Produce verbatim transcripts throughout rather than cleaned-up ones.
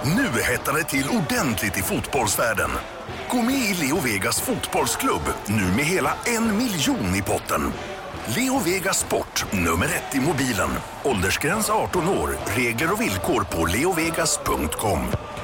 Nu hettar det till ordentligt i fotbollsvärlden. Gå med i Leo Vegas fotbollsklubb, nu med hela en miljon i potten. Leo Vegas Sport, nummer ett i mobilen. Åldersgräns arton år, regler och villkor på leovegas punkt com.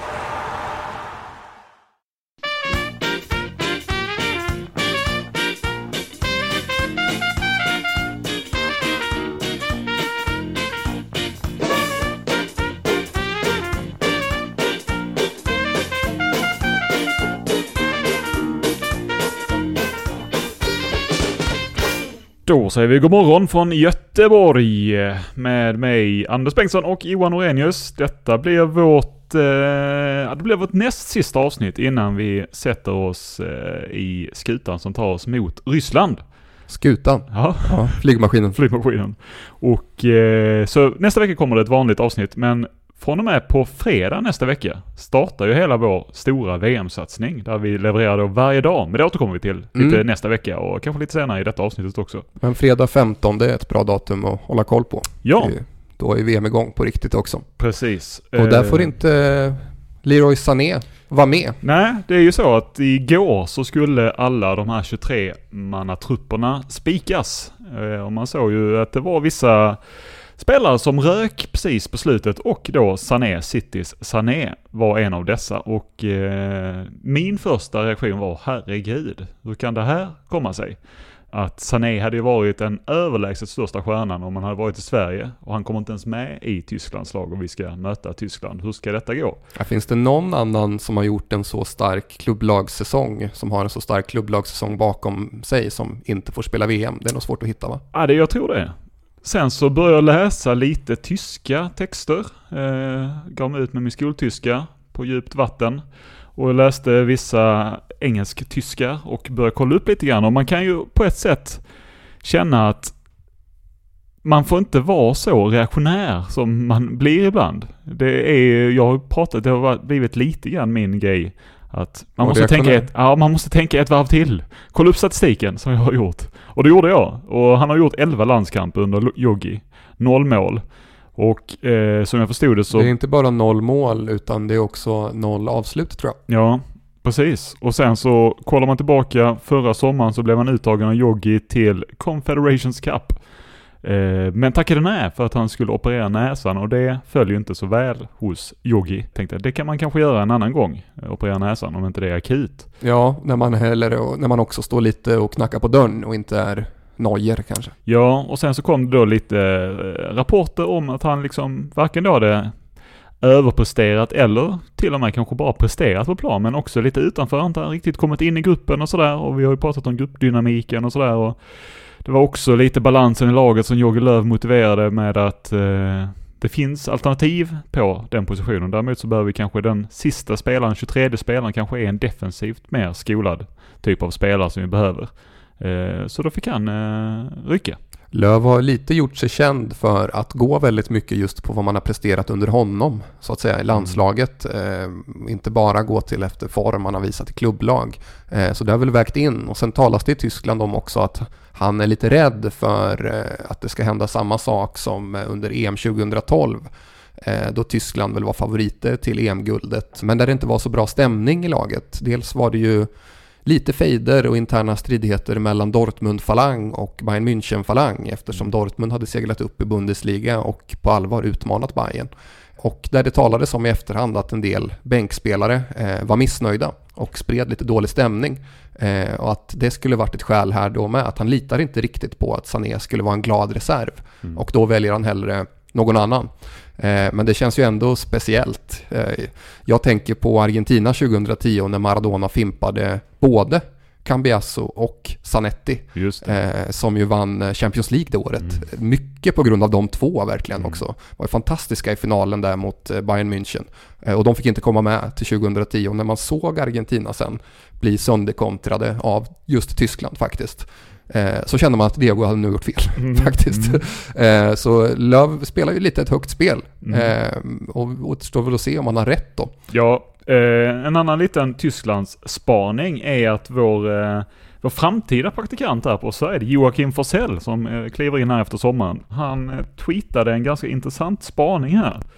Då säger vi god morgon från Göteborg med mig Anders Bengtsson och Johan Orenius. Detta blir vårt, eh, det blir vårt näst sista avsnitt innan vi sätter oss eh, i skutan som tar oss mot Ryssland. Skutan? Ja, ja flygmaskinen. flygmaskinen. Och eh, så nästa vecka kommer det ett vanligt avsnitt, men från och med på fredag nästa vecka startar ju hela vår stora V M-satsning där vi levererar då varje dag. Men det återkommer vi till lite mm. nästa vecka och kanske lite senare i detta avsnittet också. Men fredag femton, det är ett bra datum att hålla koll på. Ja. Då är V M igång på riktigt också. Precis. Och där får inte Leroy Sané vara med. Nej, det är ju så att igår så skulle alla de här tjugotre mannatrupperna spikas. Och man såg ju att det var vissa spelare som rök precis på slutet, och då Sané, Citys Sané var en av dessa. Och eh, min första reaktion var, herregud, hur kan det här komma sig? Att Sané hade ju varit den överlägset största stjärnan om man hade varit i Sverige, och han kommer inte ens med i Tysklands lag och vi ska möta Tyskland. Hur ska detta gå? Ja, finns det någon annan som har gjort en så stark klubblagssäsong, som har en så stark klubblagssäsong bakom sig, som inte får spela V M? Det är nog svårt att hitta, va? Ja, det jag tror det. Sen så började jag läsa lite tyska texter. Eh, gav mig ut med min skoltyska på djupt vatten. Och jag läste vissa engelsk-tyska och började kolla upp lite grann. Och man kan ju på ett sätt känna att man får inte vara så reaktionär som man blir ibland. Det är, jag har pratat, det har blivit lite grann min grej. Att man måste, tänka ett, ja, man måste tänka ett varv till. Kolla upp statistiken som jag har gjort. Och det gjorde jag. Och han har gjort elva landskamper under Joggi. Noll mål. Och eh, som jag förstod det så... Det är inte bara noll mål, utan det är också noll avslut, tror jag. Ja, precis. Och sen så kollar man tillbaka förra sommaren, så blev han uttagen av Joggi till Confederations Cup. Eh, men tackade nej för att han skulle operera näsan, och det följer inte så väl hos Joggi. Tänkte det kan man kanske göra en annan gång, operera näsan, om inte det är akut. Ja, när man, heller, när man också står lite och knackar på dörren och inte är nojer kanske. Ja, och sen så kom det då lite eh, rapporter om att han liksom varken då hade överpresterat eller till och med kanske bara presterat på plan, men också lite utanför. Han har inte riktigt kommit in i gruppen och sådär, och vi har ju pratat om gruppdynamiken och sådär, och det var också lite balansen i laget som Jogi Löw motiverade med att eh, det finns alternativ på den positionen. Däremot så behöver vi kanske den sista spelaren, tjugotredje spelaren, kanske är en defensivt mer skolad typ av spelare som vi behöver. Eh, så då fick han eh, rycka. Löw har lite gjort sig känd för att gå väldigt mycket just på vad man har presterat under honom, så att säga, i landslaget. Eh, inte bara gå till efter form man har visat i klubblag. Eh, så det har väl vägt in. Och sen talas det i Tyskland om också att han är lite rädd för eh, att det ska hända samma sak som under E M tjugohundratolv. Eh, då Tyskland väl var favoriter till E M-guldet. Men där det inte var så bra stämning i laget. Dels var det ju lite fejder och interna stridigheter mellan Dortmund-falang och Bayern München-falang, eftersom Dortmund hade seglat upp i Bundesliga och på allvar utmanat Bayern. Och där det talades om i efterhand att en del bänkspelare eh, var missnöjda och spred lite dålig stämning. Eh, och att det skulle varit ett skäl här då med att han litar inte riktigt på att Sané skulle vara en glad reserv. Mm. Och då väljer han hellre någon annan. Eh, men det känns ju ändå speciellt. Eh, jag tänker på Argentina tjugohundratio när Maradona fimpade både Cambiasso och Zanetti, eh, som ju vann Champions League det året. Mm. Mycket på grund av de två verkligen mm. också. Var fantastiska i finalen där mot Bayern München. Eh, och de fick inte komma med till tjugohundratio. När man såg Argentina sen bli sönderkontrade av just Tyskland faktiskt, Eh, så känner man att Diego hade nu gjort fel mm. faktiskt. Mm. Eh, så Löw spelar ju lite ett högt spel. Mm. Eh, och återstår väl att se om han har rätt då. Ja, eh, en annan liten Tysklands spaning är att vår, eh, vår framtida praktikant här på, så är det Joakim Forsell som eh, kliver in här efter sommaren. Han eh, tweetade en ganska intressant spaning här.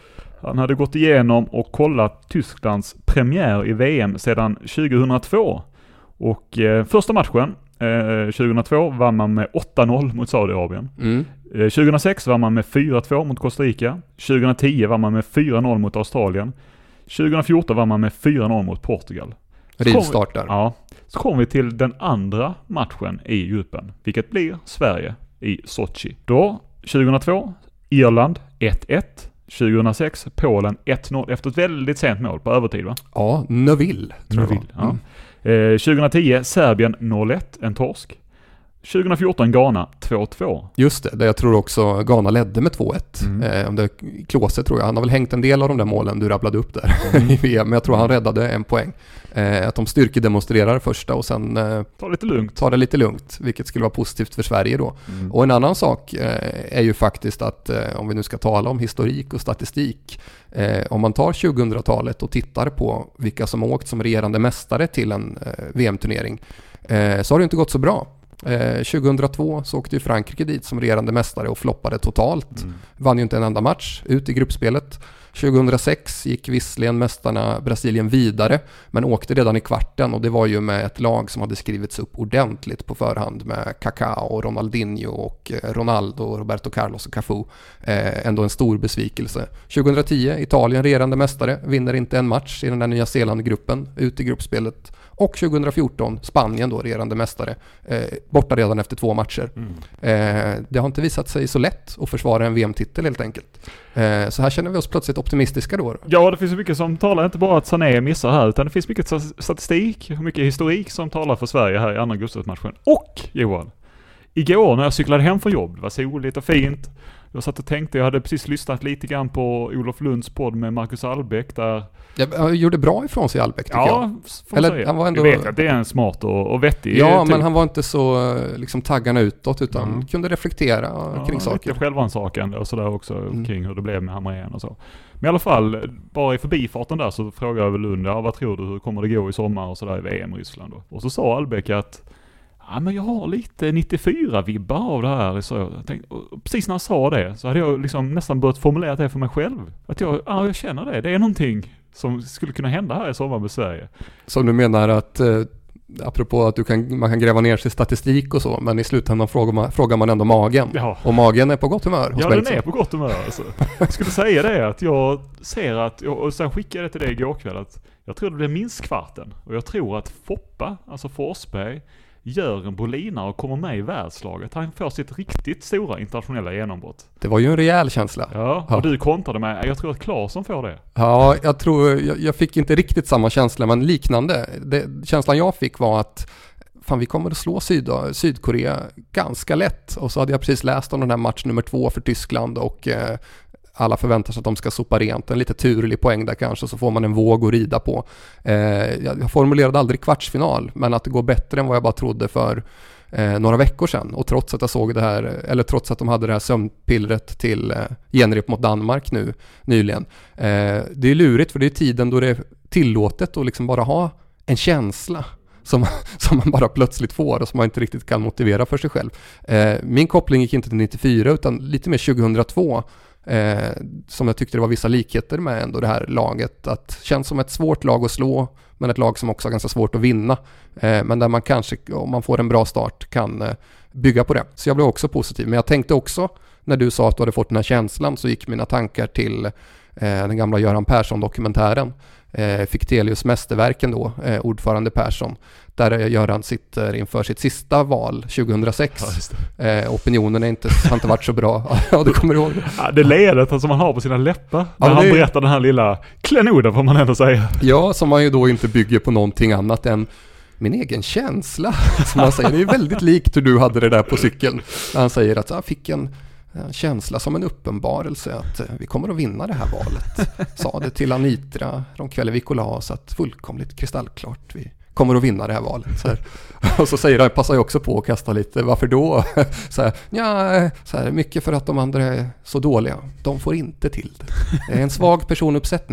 Han hade gått igenom och kollat Tysklands premiär i V M sedan tjugohundratvå. Och eh, första matchen eh, tjugohundratvå vann man med åtta noll mot Saudiarabien. Mm. Eh, tjugohundrasex vann man med fyra två mot Costa Rica. tjugohundratio vann man med fyra noll mot Australien. tjugohundrafjorton vann man med fyra noll mot Portugal. Rivstart där. Ja. Så kommer vi till den andra matchen i gruppen, vilket blir Sverige i Sochi. Då, tjugohundratvå, Irland ett ett. tjugohundrasex, Polen ett noll efter ett väldigt sent mål på övertid, va? Ja, Neville. Tror Neville, jag. Mm. ja. Eh, tjugohundratio, Serbien noll ett, en torsk. tjugohundrafjorton, Ghana två två. Just det, där jag tror också Ghana ledde med två ett. Mm. Eh, om det Klose tror jag. Han har väl hängt en del av de där målen du rabblade upp där mm. i V M. Men jag tror han räddade en poäng. Eh, att de styrkedemonstrerar första och sen eh, Ta lite lugnt. tar det lite lugnt. Vilket skulle vara positivt för Sverige då. Mm. Och en annan sak eh, är ju faktiskt att eh, om vi nu ska tala om historik och statistik. Eh, om man tar tjugohundratalet och tittar på vilka som åkt som regerande mästare till en eh, V M-turnering. Eh, så har det inte gått så bra. Eh, tjugohundratvå så åkte ju Frankrike dit som regerande mästare och floppade totalt. Mm. Vann ju inte en enda match ut i gruppspelet. tjugohundrasex gick visserligen mästarna Brasilien vidare men åkte redan i kvarten och det var ju med ett lag som hade skrivits upp ordentligt på förhand med Kaká och Ronaldinho och Ronaldo, Roberto Carlos och Cafu. Eh, ändå en stor besvikelse. tjugohundratio, Italien regerande mästare, vinner inte en match i den där Nya Zeeland-gruppen ut i gruppspelet. Och tjugohundrafjorton, Spanien då, regerande mästare, eh, borta redan efter två matcher. Mm. Eh, det har inte visat sig så lätt att försvara en V M-titel helt enkelt. Eh, så här känner vi oss plötsligt optimistiska då. Ja, det finns mycket som talar, inte bara att Sané missar här, utan det finns mycket statistik och mycket historik som talar för Sverige här i andra augusti-matchen. Och Johan, igår när jag cyklade hem från jobb, det var soligt och fint. Jag satt och tänkte, jag hade precis lyssnat lite grann på Olof Lunds podd med Marcus Albeck där. Jag gjorde bra ifrån sig Albeck tycker ja, jag. Eller, han var ändå... Jag vet att det är en smart och, och vettig. Ja, typ. Men han var inte så liksom taggarna utåt utan mm. kunde reflektera ja, kring saker. Lite självrannsakan och sådär också mm. kring hur det blev med Hamrén och så. Men i alla fall, bara i förbifarten där så frågade jag väl Lund, ja, vad tror du, hur kommer det gå i sommar och sådär i V M i Ryssland då? Och så sa Albeck att ja, men jag har lite nittiofyra-vibbar av det här. Så jag tänkte, och precis när han sa det så hade jag liksom nästan börjat formulera det för mig själv. Att jag, ja, jag känner det. Det är någonting som skulle kunna hända här i sommar med Sverige. Så du menar att, eh, apropå att du kan, man kan gräva ner sig i statistik och så, men i slutändan frågar man, frågar man ändå magen. Ja. Och magen är på gott humör hos Ja, Bengtsson. den är på gott humör alltså. Jag skulle säga det att jag ser att, och sen skickade jag det till dig igår kväll, att jag tror det blir minst kvarten. Och jag tror att Foppa, alltså Forsberg, gör en bolina och kommer med i världslaget. Han får sitt riktigt stora internationella genombrott. Det var ju en rejäl känsla. Ja, och ja. Du kontrade med, jag tror att Klarsson får det. Ja, jag tror, jag, jag fick inte riktigt samma känsla, men liknande. Det, känslan jag fick var att fan, vi kommer att slå Syd, Sydkorea ganska lätt. Och så hade jag precis läst om den här match nummer två för Tyskland och eh, alla förväntar sig att de ska sopa rent. En lite turlig poäng där kanske, så får man en våg att rida på. Eh, jag formulerade aldrig kvartsfinal, men att det går bättre än vad jag bara trodde för eh, några veckor sedan. Och trots att jag såg det här, eller trots att de hade det här sömnpillret till eh, genrep mot Danmark nu nyligen. Eh, det är lurigt, för det är tiden då det är tillåtet att liksom bara ha en känsla som, som man bara plötsligt får och som man inte riktigt kan motivera för sig själv. Eh, min koppling gick inte till nittiofyra utan lite mer tjugohundratvå. Eh, som jag tyckte det var vissa likheter med ändå det här laget, att känns som ett svårt lag att slå, men ett lag som också har ganska svårt att vinna, eh, men där man kanske, om man får en bra start, kan eh, bygga på det. Så jag blev också positiv, men jag tänkte också, när du sa att du hade fått den här känslan, så gick mina tankar till eh, den gamla Göran Persson-dokumentären, eh, Fichtelius mästerverken då, eh, ordförande Persson, där Göran sitter inför sitt sista val tjugohundrasex. Ja, eh, opinionen är inte, har inte varit så bra. Ja, du kommer ihåg det. Ja, det ledet som man har på sina läppar när ja, han det... berättar den här lilla klenoden, får man ändå säga. Ja, som man ju då inte bygger på någonting annat än min egen känsla. Som man säger, det är väldigt likt hur du hade det där på cykeln. Han säger att jag fick en en känsla som en uppenbarelse att vi kommer att vinna det här valet. Sa det till Anitra de kvällen vi kollade, så att fullkomligt kristallklart vi kommer att vinna det här valet. Så här. Och så säger han, passar ju också på att kasta lite, varför då? Så här, ja, så här, mycket för att de andra är så dåliga. De får inte till det. Det är en svag personuppsättning.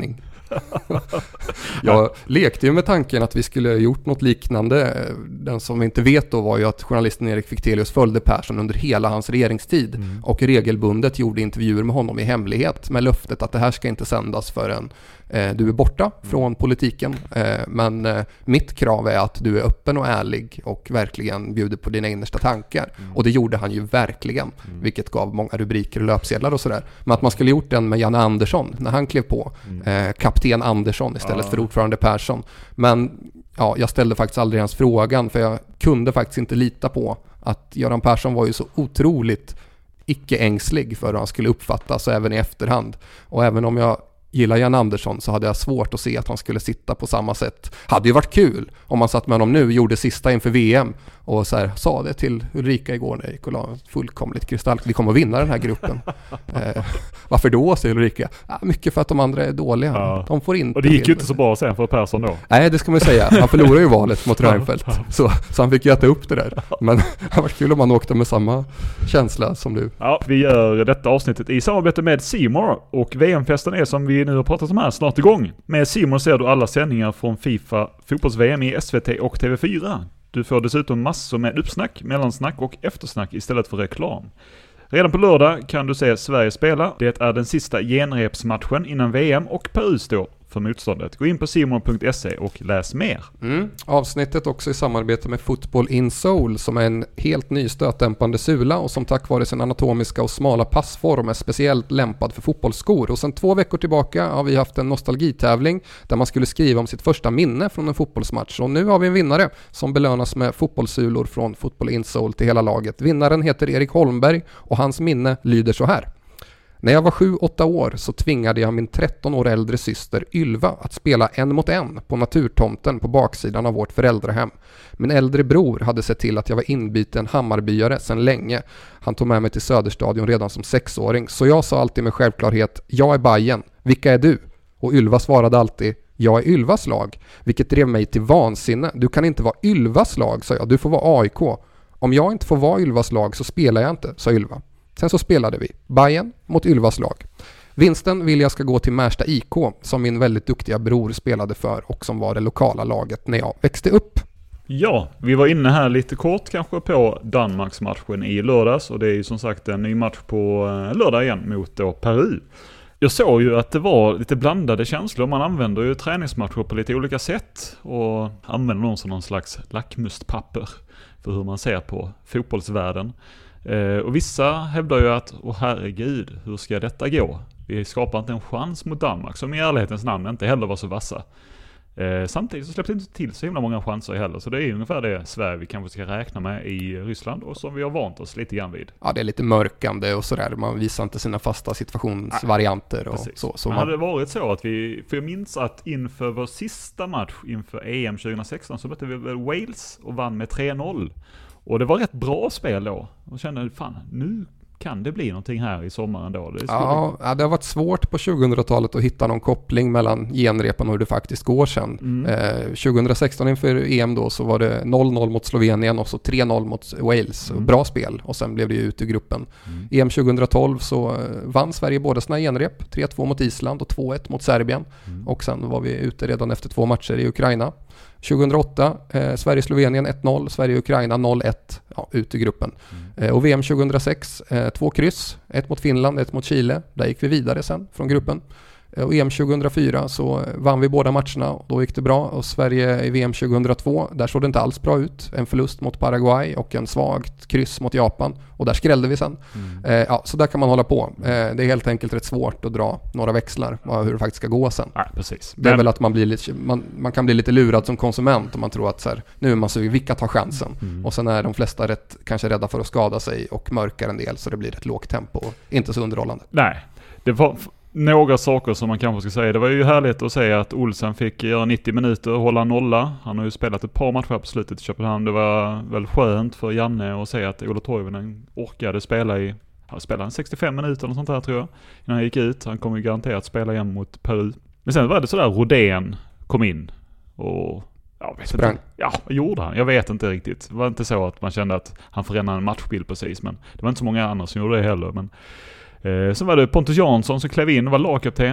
Jag lekte ju med tanken att vi skulle ha gjort något liknande. Den som vi inte vet då var ju att journalisten Erik Fichtelius följde Persson under hela hans regeringstid mm. och regelbundet gjorde intervjuer med honom i hemlighet med löftet att det här ska inte sändas förrän eh, du är borta mm. från politiken. Eh, men eh, mitt krav är att du är öppen och ärlig och verkligen bjuder på dina innersta tankar. Mm. Och det gjorde han ju verkligen, mm. vilket gav många rubriker och löpsedlar och sådär. Men att man skulle gjort den med Janne Andersson när han klev på. Mm. Eh, kapten Andersson istället ja. för ordförande Persson. Men ja, jag ställde faktiskt aldrig ens frågan, för jag kunde faktiskt inte lita på att Göran Persson var ju så otroligt icke-ängslig för hur han skulle uppfattas även i efterhand. Och även om jag gillar Jan Andersson så hade jag svårt att se att han skulle sitta på samma sätt. Hade ju varit kul om man satt med honom nu, gjorde sista inför V M och så här, sa det till Ulrika igår när jag gick och la fullkomligt kristall. Vi kommer att vinna den här gruppen. eh, varför då, säger Ulrika? Ja, mycket för att de andra är dåliga. Ja. De får inte. Och det gick ju inte så bra sen för Persson då. Nej, det ska man säga. Han förlorade ju valet mot Reinfeldt. Så, så han fick ju äta upp det där. Men det var kul om man åkte med samma känsla som du. Ja, vi gör detta avsnittet i samarbete med C More, och V M-festen är, som vi nu har pratat om här, snart igång. Med C More ser du alla sändningar från FIFA fotbolls-V M i S V T och T V fyra. Du får dessutom massor med uppsnack, mellansnack och eftersnack istället för reklam. Redan på lördag kan du se Sverige spela. Det är den sista genrepsmatchen innan V M och Peru står för motståndet. Gå in på simon punkt se och läs mer. Mm. Avsnittet också i samarbete med Football in Soul, som är en helt ny stötdämpande sula och som tack vare sin anatomiska och smala passform är speciellt lämpad för fotbollsskor. Och sen två veckor tillbaka har vi haft en nostalgitävling där man skulle skriva om sitt första minne från en fotbollsmatch. Och nu har vi en vinnare som belönas med fotbollssulor från Football in Soul till hela laget. Vinnaren heter Erik Holmberg och hans minne lyder så här. När jag var sju åtta år så tvingade jag min tretton år äldre syster Ylva att spela en mot en på Naturtomten på baksidan av vårt föräldrahem. Min äldre bror hade sett till att jag var inbyten Hammarbyare sedan länge. Han tog med mig till Söderstadion redan som sexåring, så jag sa alltid med självklarhet: jag är Bajen, vilka är du? Och Ylva svarade alltid: jag är Ylvas lag, vilket drev mig till vansinne. Du kan inte vara Ylvas lag, sa jag, du får vara A I K. Om jag inte får vara Ylvas lag så spelar jag inte, sa Ylva. Sen så spelade vi Bayern mot Ylvas lag. Vinsten vill jag ska gå till Märsta I K, som min väldigt duktiga bror spelade för och som var det lokala laget när jag växte upp. Ja, vi var inne här lite kort kanske på Danmarksmatchen i lördags, och det är ju som sagt en ny match på lördag igen mot då Peru. Jag såg ju att det var lite blandade känslor. Man använder ju träningsmatcher på lite olika sätt och använder någon som någon slags lackmustpapper för hur man ser på fotbollsvärlden. Eh, och vissa hävdar ju att, åh herregud, hur ska detta gå? Vi skapar inte en chans mot Danmark, som i ärlighetens namn inte heller var så vassa. Eh, samtidigt så släpps det inte till så himla många chanser heller, så det är ungefär det Sverige vi kanske ska räkna med i Ryssland och som vi har vant oss lite grann vid. Ja, det är lite mörkande och sådär, man visar inte sina fasta situationsvarianter och precis. så. så Men man... hade det varit så att vi, för jag minns att inför vår sista match inför E M tjugohundrasexton så mötte vi väl Wales och vann med tre noll. Och det var rätt bra spel då. Och kände, fan, nu kan det bli någonting här i sommaren då. Det ja, ja, det har varit svårt på tjugohundratalet att hitta någon koppling mellan genrepen och hur det faktiskt går sen. Mm. Eh, tjugohundrasexton inför E M då så var det noll noll mot Slovenien och så tre noll mot Wales. Mm. Bra spel. Och sen blev det ju ut i gruppen. Mm. E M tjugohundratolv så vann Sverige båda sina genrep. tre två mot Island och två ett mot Serbien. Mm. Och sen var vi ute redan efter två matcher i Ukraina. tjugohundraåtta, eh, Sverige-Slovenien ett noll, Sverige-Ukraina noll ett, ja, ut i gruppen. Mm. Eh, och V M tjugohundrasex, eh, två kryss, ett mot Finland, ett mot Chile. Där gick vi vidare sen från gruppen. Eh, och E M tjugohundrafyra så vann vi båda matcherna och då gick det bra. Och Sverige i V M tjugohundratvå, där såg det inte alls bra ut. En förlust mot Paraguay och en svagt kryss mot Japan. Och där skrällde vi sen. Mm. Eh, ja, så där kan man hålla på. Eh, det är helt enkelt rätt svårt att dra några växlar av hur det faktiskt ska gå sen. Ja, precis. Det är Men... väl att man, blir lite, man, man kan bli lite lurad som konsument om man tror att så här, nu är man sugen, vilka tar chansen? Mm. Och sen är de flesta rätt, kanske rädda för att skada sig och mörkar en del, så det blir ett lågt tempo och inte så underhållande. Nej, det var några saker som man kanske ska säga. Det var ju härligt att säga att Olsen fick göra nittio minuter och hålla nolla. Han har ju spelat ett par matcher på slutet i Köpenhamn. Det var väl skönt för Janne att säga att Ola Toivonen orkade spela i, han spelade sextiofem minuter och sånt där tror jag, innan han gick ut. Han kommer ju garanterat spela igen mot Peru. Men sen var det sådär, Rodén kom in och ja, vet sprang. Inte. Ja, vad gjorde han? Jag vet inte riktigt. Det var inte så att man kände att han förändrade en matchbild precis, men det var inte så många andra som gjorde det heller. Men Eh, sen var det Pontus Jansson som klev in och var lagkapten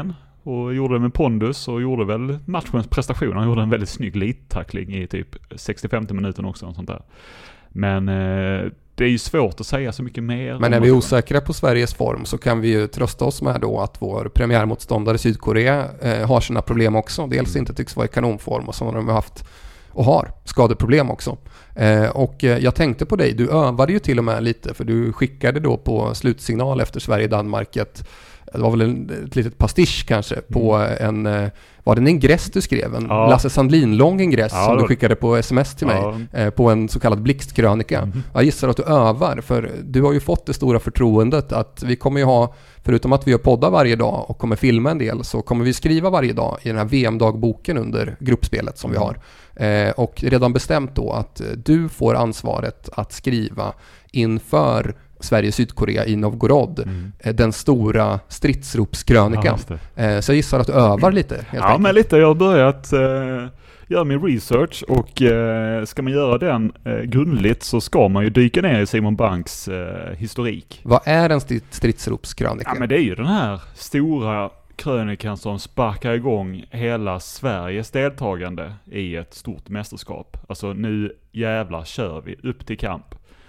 och gjorde det med pondus och gjorde väl matchens prestation. Han gjorde en väldigt snygg littackling i typ sextiofem minuten också. Och sånt där. Men eh, det är ju svårt att säga så mycket mer. Men är vi osäkra på Sveriges form så kan vi ju trösta oss med då att vår premiärmotståndare Sydkorea eh, har sina problem också. Dels inte tycks vara i kanonform och så har de haft och har skadeproblem också. Eh, och eh, jag tänkte på dig, du övade ju till och med lite för du skickade då på slutsignal efter Sverige-Danmark ett, det var väl en, ett litet pastisch kanske på en, var det en ingress du skrev? En ja. Lasse Sandlin-lång ingress ja, som då. Du skickade på sms till mig ja. eh, på en så kallad blixtkrönika. Mm. Jag gissar att du övar för du har ju fått det stora förtroendet att vi kommer ju ha, förutom att vi gör poddar varje dag och kommer filma en del så kommer vi skriva varje dag i den här V M-dagboken under gruppspelet som mm. vi har. Eh, och redan bestämt då att du får ansvaret att skriva inför Sverige-Sydkorea i Novgorod. Mm. Den stora stridsropskrönikan. Ja, så jag gissar att du övar lite. Helt ja, enkelt. men lite. Jag har börjat eh, göra min research och eh, ska man göra den eh, grundligt så ska man ju dyka ner i Simon Banks eh, historik. Vad är en stridsropskrönika? Ja, men det är ju den här stora krönikan som sparkar igång hela Sveriges deltagande i ett stort mästerskap. Alltså nu jävlar kör vi upp till kamp.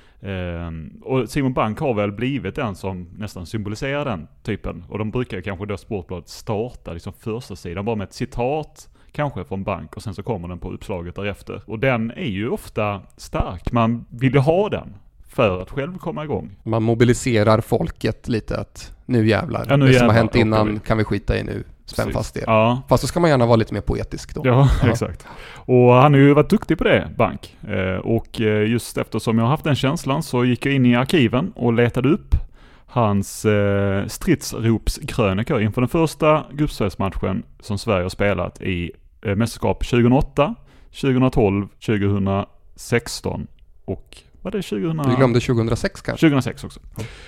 Um, och Simon Bank har väl blivit den som nästan symboliserar den typen. Och de brukar kanske då Sportbladet starta liksom första sidan bara med ett citat kanske från Bank och sen så kommer den på uppslaget därefter. Och den är ju ofta stark. Man vill ju ha den för att själv komma igång. Man mobiliserar folket lite att nu jävlar. Ja, nu det jävlar, som har hänt innan vi. kan vi skita i nu. Spänn fast er. Ja. Fast så ska man gärna vara lite mer poetisk då. Ja, ja, exakt. Och han har ju varit duktig på det, Bank. Eh, och just eftersom jag har haft den känslan så gick jag in i arkiven och letade upp hans eh, stridsropskrönikor inför den första gruppspelsmatchen som Sverige har spelat i eh, mästerskap tjugohundraåtta, tjugotolv, tjugosexton och var det tjugohundra... Du glömde tjugohundrasex kanske? tjugohundrasex också.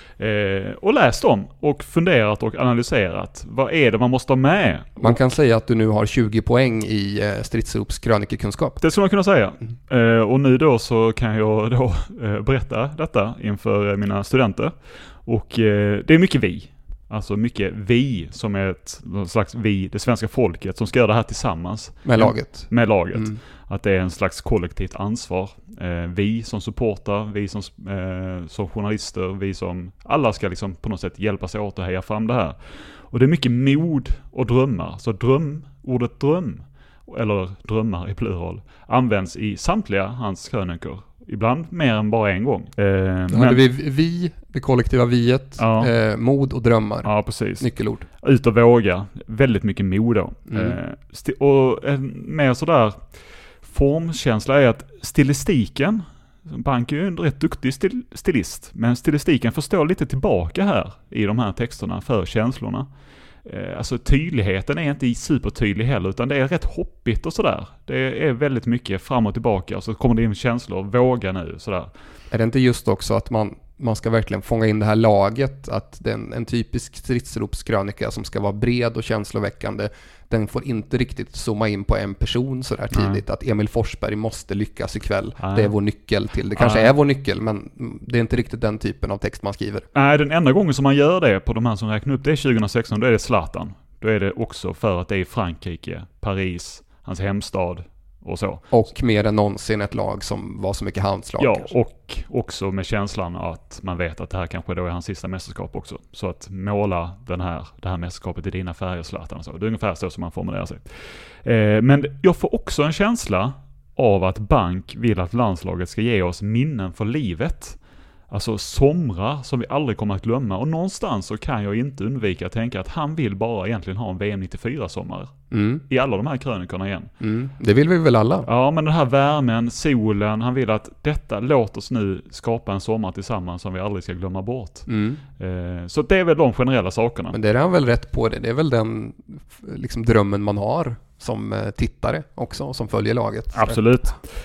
Eh, och läst dem och funderat och analyserat. Vad är det man måste ha med? Man kan säga att du nu har tjugo poäng i eh, stridsropskrönikekunskap. Det skulle man kunna säga. Mm. Eh, och nu då så kan jag då eh, berätta detta inför mina studenter. Och eh, det är mycket vi. Alltså mycket vi som är ett slags vi, det svenska folket som ska göra det här tillsammans. Med laget. Med laget. Mm. Att det är en slags kollektivt ansvar. Eh, vi som supportar, vi som, eh, som journalister, vi som alla ska liksom på något sätt hjälpas åt att heja fram det här. Och det är mycket mod och drömmar. Så dröm, ordet dröm, eller drömmar i plural, används i samtliga hans krönikor. Ibland mer än bara en gång. Eh, Då hade vi vi, det kollektiva viet, ja. eh, mod och drömmar. Ja, precis. Nyckelord. Ut och våga. Väldigt mycket mod då. Mm. Eh, sti- och en mer sådär formkänsla är att stilistiken, Bank är ju en rätt duktig stil- stilist, men stilistiken får stå lite tillbaka här i de här texterna för känslorna. Eh, alltså tydligheten är inte supertydlig heller, utan det är rätt hoppigt och sådär. Det är väldigt mycket fram och tillbaka och så kommer det in känslor, våga nu sådär. Är det inte just också att man, man ska verkligen fånga in det här laget, att den, en typisk stridsropskrönika som ska vara bred och känsloväckande, den får inte riktigt zooma in på en person så där tidigt. Nej. Att Emil Forsberg måste lyckas ikväll. Nej. Det är vår nyckel till. Det kanske Nej. är vår nyckel, men det är inte riktigt den typen av text man skriver. Nej, den enda gången som man gör det på de här som räknar upp det är tjugohundrasexton, då är det Zlatan. Då är det också för att det är Frankrike, Paris, hans hemstad och så. Och mer än någonsin ett lag som var så mycket handslag. Ja, kanske. Och också med känslan att man vet att det här kanske då är hans sista mästerskap också. Så att måla den här, det här mästerskapet i dina färger, Zlatan och så. Det är ungefär så som man formulerar sig. Eh, men jag får också en känsla av att Bank vill att landslaget ska ge oss minnen för livet. Alltså somrar som vi aldrig kommer att glömma. Och någonstans så kan jag inte undvika att tänka att han vill bara egentligen ha en V M nittiofyra-sommar. Mm. I alla de här krönikorna igen. Mm. Det vill vi väl alla? Ja, men den här värmen, solen, han vill att detta, låt oss nu skapa en sommar tillsammans som vi aldrig ska glömma bort. Mm. Eh, så det är väl de generella sakerna. Men det är han väl rätt på det. Det är väl den liksom, drömmen man har som tittare också, som följer laget. Absolut.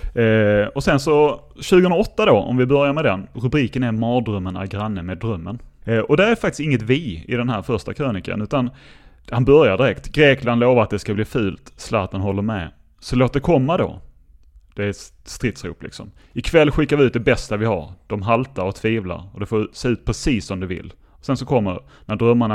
Eh, och sen så tjugohundraåtta då, om vi börjar med den. Rubriken är Mardrömmen är granne med drömmen. Eh, och det är faktiskt inget vi i den här första krönikan, utan han börjar direkt. Grekland lovar att det ska bli fult. Zlatan håller med. Så låt det komma då. Det är ett stridsrop liksom. Ikväll skickar vi ut det bästa vi har. De haltar och tvivlar. Och det får se ut precis som det vill. Och sen så kommer när drömmarna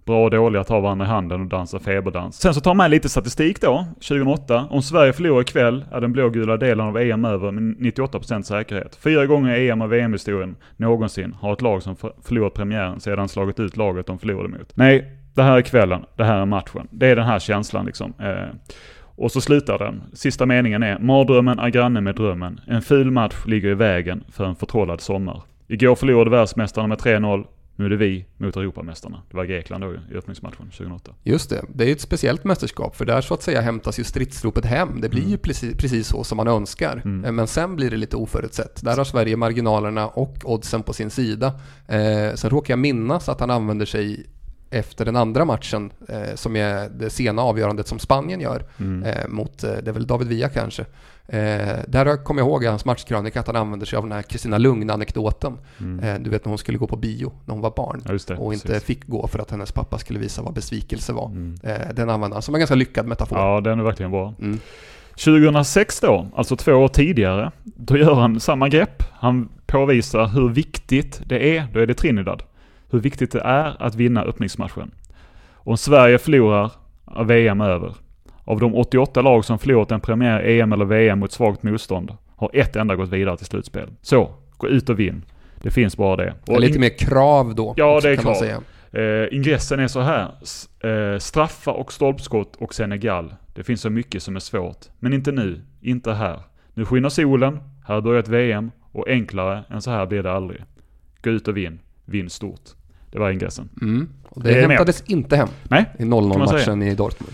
Bra och dåliga tar varandra i handen och dansar feberdans. Sen så tar man lite statistik då, tjugohundraåtta. Om Sverige förlorar ikväll är den blågula delen av E M över med nittioåtta procent säkerhet. Fyra gånger i E M och V M-historien någonsin har ett lag som förlorat premiären sedan slagit ut laget de förlorade mot. Nej, det här är kvällen, det här är matchen. Det är den här känslan liksom. Eh, och så slutar den. Sista meningen är: mardrömmen är granne med drömmen. En ful match ligger i vägen för en förtrollad sommar. Igår förlorade världsmästarna med tre noll. Nu är det vi mot Europamästarna. Det var Grekland då i öppningsmatchen tjugohundraåtta. Just det. Det är ett speciellt mästerskap, för där så att säga hämtas ju stridsropet hem. Det blir mm. ju precis, precis så som man önskar. Mm. Men sen blir det lite oförutsett. Där har Sverige marginalerna och oddsen på sin sida. Eh, sen råkar jag minnas att han använder sig efter den andra matchen eh, som är det sena avgörandet som Spanien gör mm. eh, mot, eh, det är väl David Villa kanske. Eh, där kommer jag ihåg i hans matchkrönika att han använder sig av den här Kristina Lugn-anekdoten. Mm. Eh, du vet när hon skulle gå på bio när hon var barn ja, det, och inte precis. fick gå för att hennes pappa skulle visa vad besvikelse var. Mm. Eh, den använder han som en ganska lyckad metafor. Ja, den är verkligen bra. Mm. tjugohundrasex då, alltså två år tidigare, då gör han samma grepp. Han påvisar hur viktigt det är, då är det Trinidad, hur viktigt det är att vinna öppningsmatchen. Om Sverige förlorar är V M över. Av de åttioåtta lag som förlorat en premiär E M eller V M mot svagt motstånd har ett enda gått vidare till slutspel. Så, gå ut och vinn. Det finns bara det. Och det är lite in- mer krav då. Ja, det är krav. Eh, ingressen är så här. S- eh, straffa och stolpskott och Senegal. Det finns så mycket som är svårt. Men inte nu. Inte här. Nu skiner solen. Här har börjat V M. Och enklare än så här blir det aldrig. Gå ut och vinn. Vinn stort. Det var ingressen. Mm. Och det, det hämtades med. Inte hem. Nej, i noll noll-matchen i Dortmund.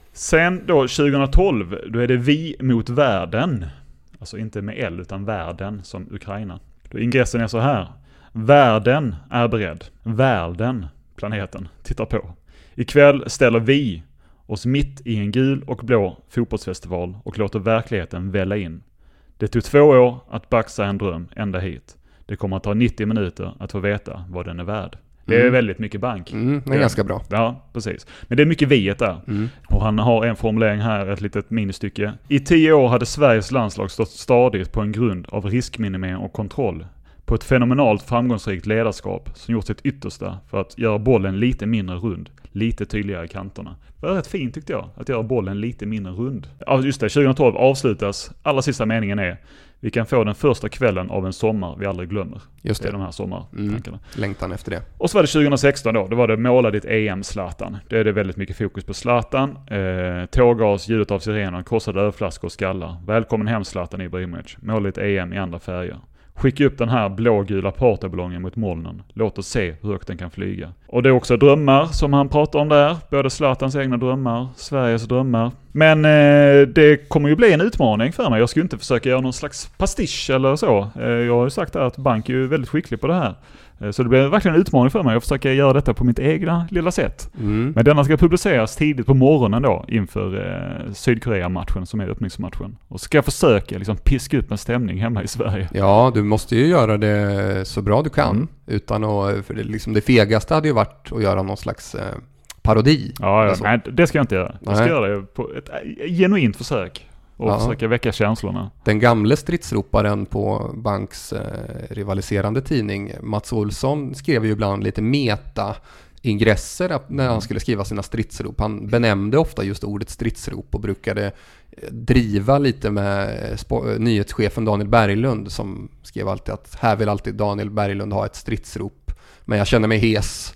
Sen då tjugohundratolv, då är det vi mot världen. Alltså inte med L utan världen som Ukraina. Då ingressen är så här. Världen är beredd. Världen, planeten, tittar på. Ikväll ställer vi oss mitt i en gul och blå fotbollsfestival och låter verkligheten välla in. Det tog två år att baxa en dröm ända hit. Det kommer att ta nittio minuter att få veta vad den är värd. Det är mm. väldigt mycket bank. Mm, det är ganska bra. Ja, precis. Men det är mycket viet där. Mm. Och han har en formulering här, ett litet ministycke. I tio år hade Sveriges landslag stått stadigt på en grund av riskminimering och kontroll. På ett fenomenalt framgångsrikt ledarskap som gjort sitt yttersta för att göra bollen lite mindre rund. Lite tydligare i kanterna. Det var rätt fint tyckte jag, att göra bollen lite mindre rund. Ja, just det, tjugohundratolv avslutas. Allra sista meningen är: vi kan få den första kvällen av en sommar vi aldrig glömmer. Just det. Det är de här sommartankarna. Mm. Längtan efter det. Och så var det tjugohundrasexton då. Då var det måla ditt E M Zlatan. Det är det väldigt mycket fokus på Zlatan. Eh, tårgas, ljudet av sirener, korsade ölflaskor och skallar. Välkommen hem Zlatan Ibrahimovic. Måla ditt E M i andra färger. Skicka upp den här blågula partyballongen mot molnen. Låt oss se hur högt den kan flyga. Och det är också drömmar som han pratar om där. Både Zlatans egna drömmar, Sveriges drömmar. Men eh, det kommer ju bli en utmaning för mig. Jag ska ju inte försöka göra någon slags pastisch eller så. Eh, jag har ju sagt att Bank är ju väldigt skicklig på det här. Eh, så det blir verkligen en utmaning för mig att försöka göra detta på mitt egna lilla sätt. Mm. Men denna ska publiceras tidigt på morgonen då inför eh, Sydkorea-matchen som är öppningsmatchen. Och så ska jag försöka liksom piska upp en stämning hemma i Sverige. Ja, du måste ju göra det så bra du kan. Mm. Utan att, för det, liksom det fegaste hade ju varit att göra någon slags... Eh, parodi. Ja, ja. Nej, det ska jag inte göra. Jag ska Nej. göra det på ett genuint försök och ja. försöka väcka känslorna. Den gamle stridsroparen på Banks eh, rivaliserande tidning, Mats Olsson, skrev ju ibland lite meta ingresser när han skulle skriva sina stridsrop. Han benämnde ofta just ordet stridsrop och brukade driva lite med sp- nyhetschefen Daniel Berglund som skrev alltid att här vill alltid Daniel Berglund ha ett stridsrop, men jag känner mig hes.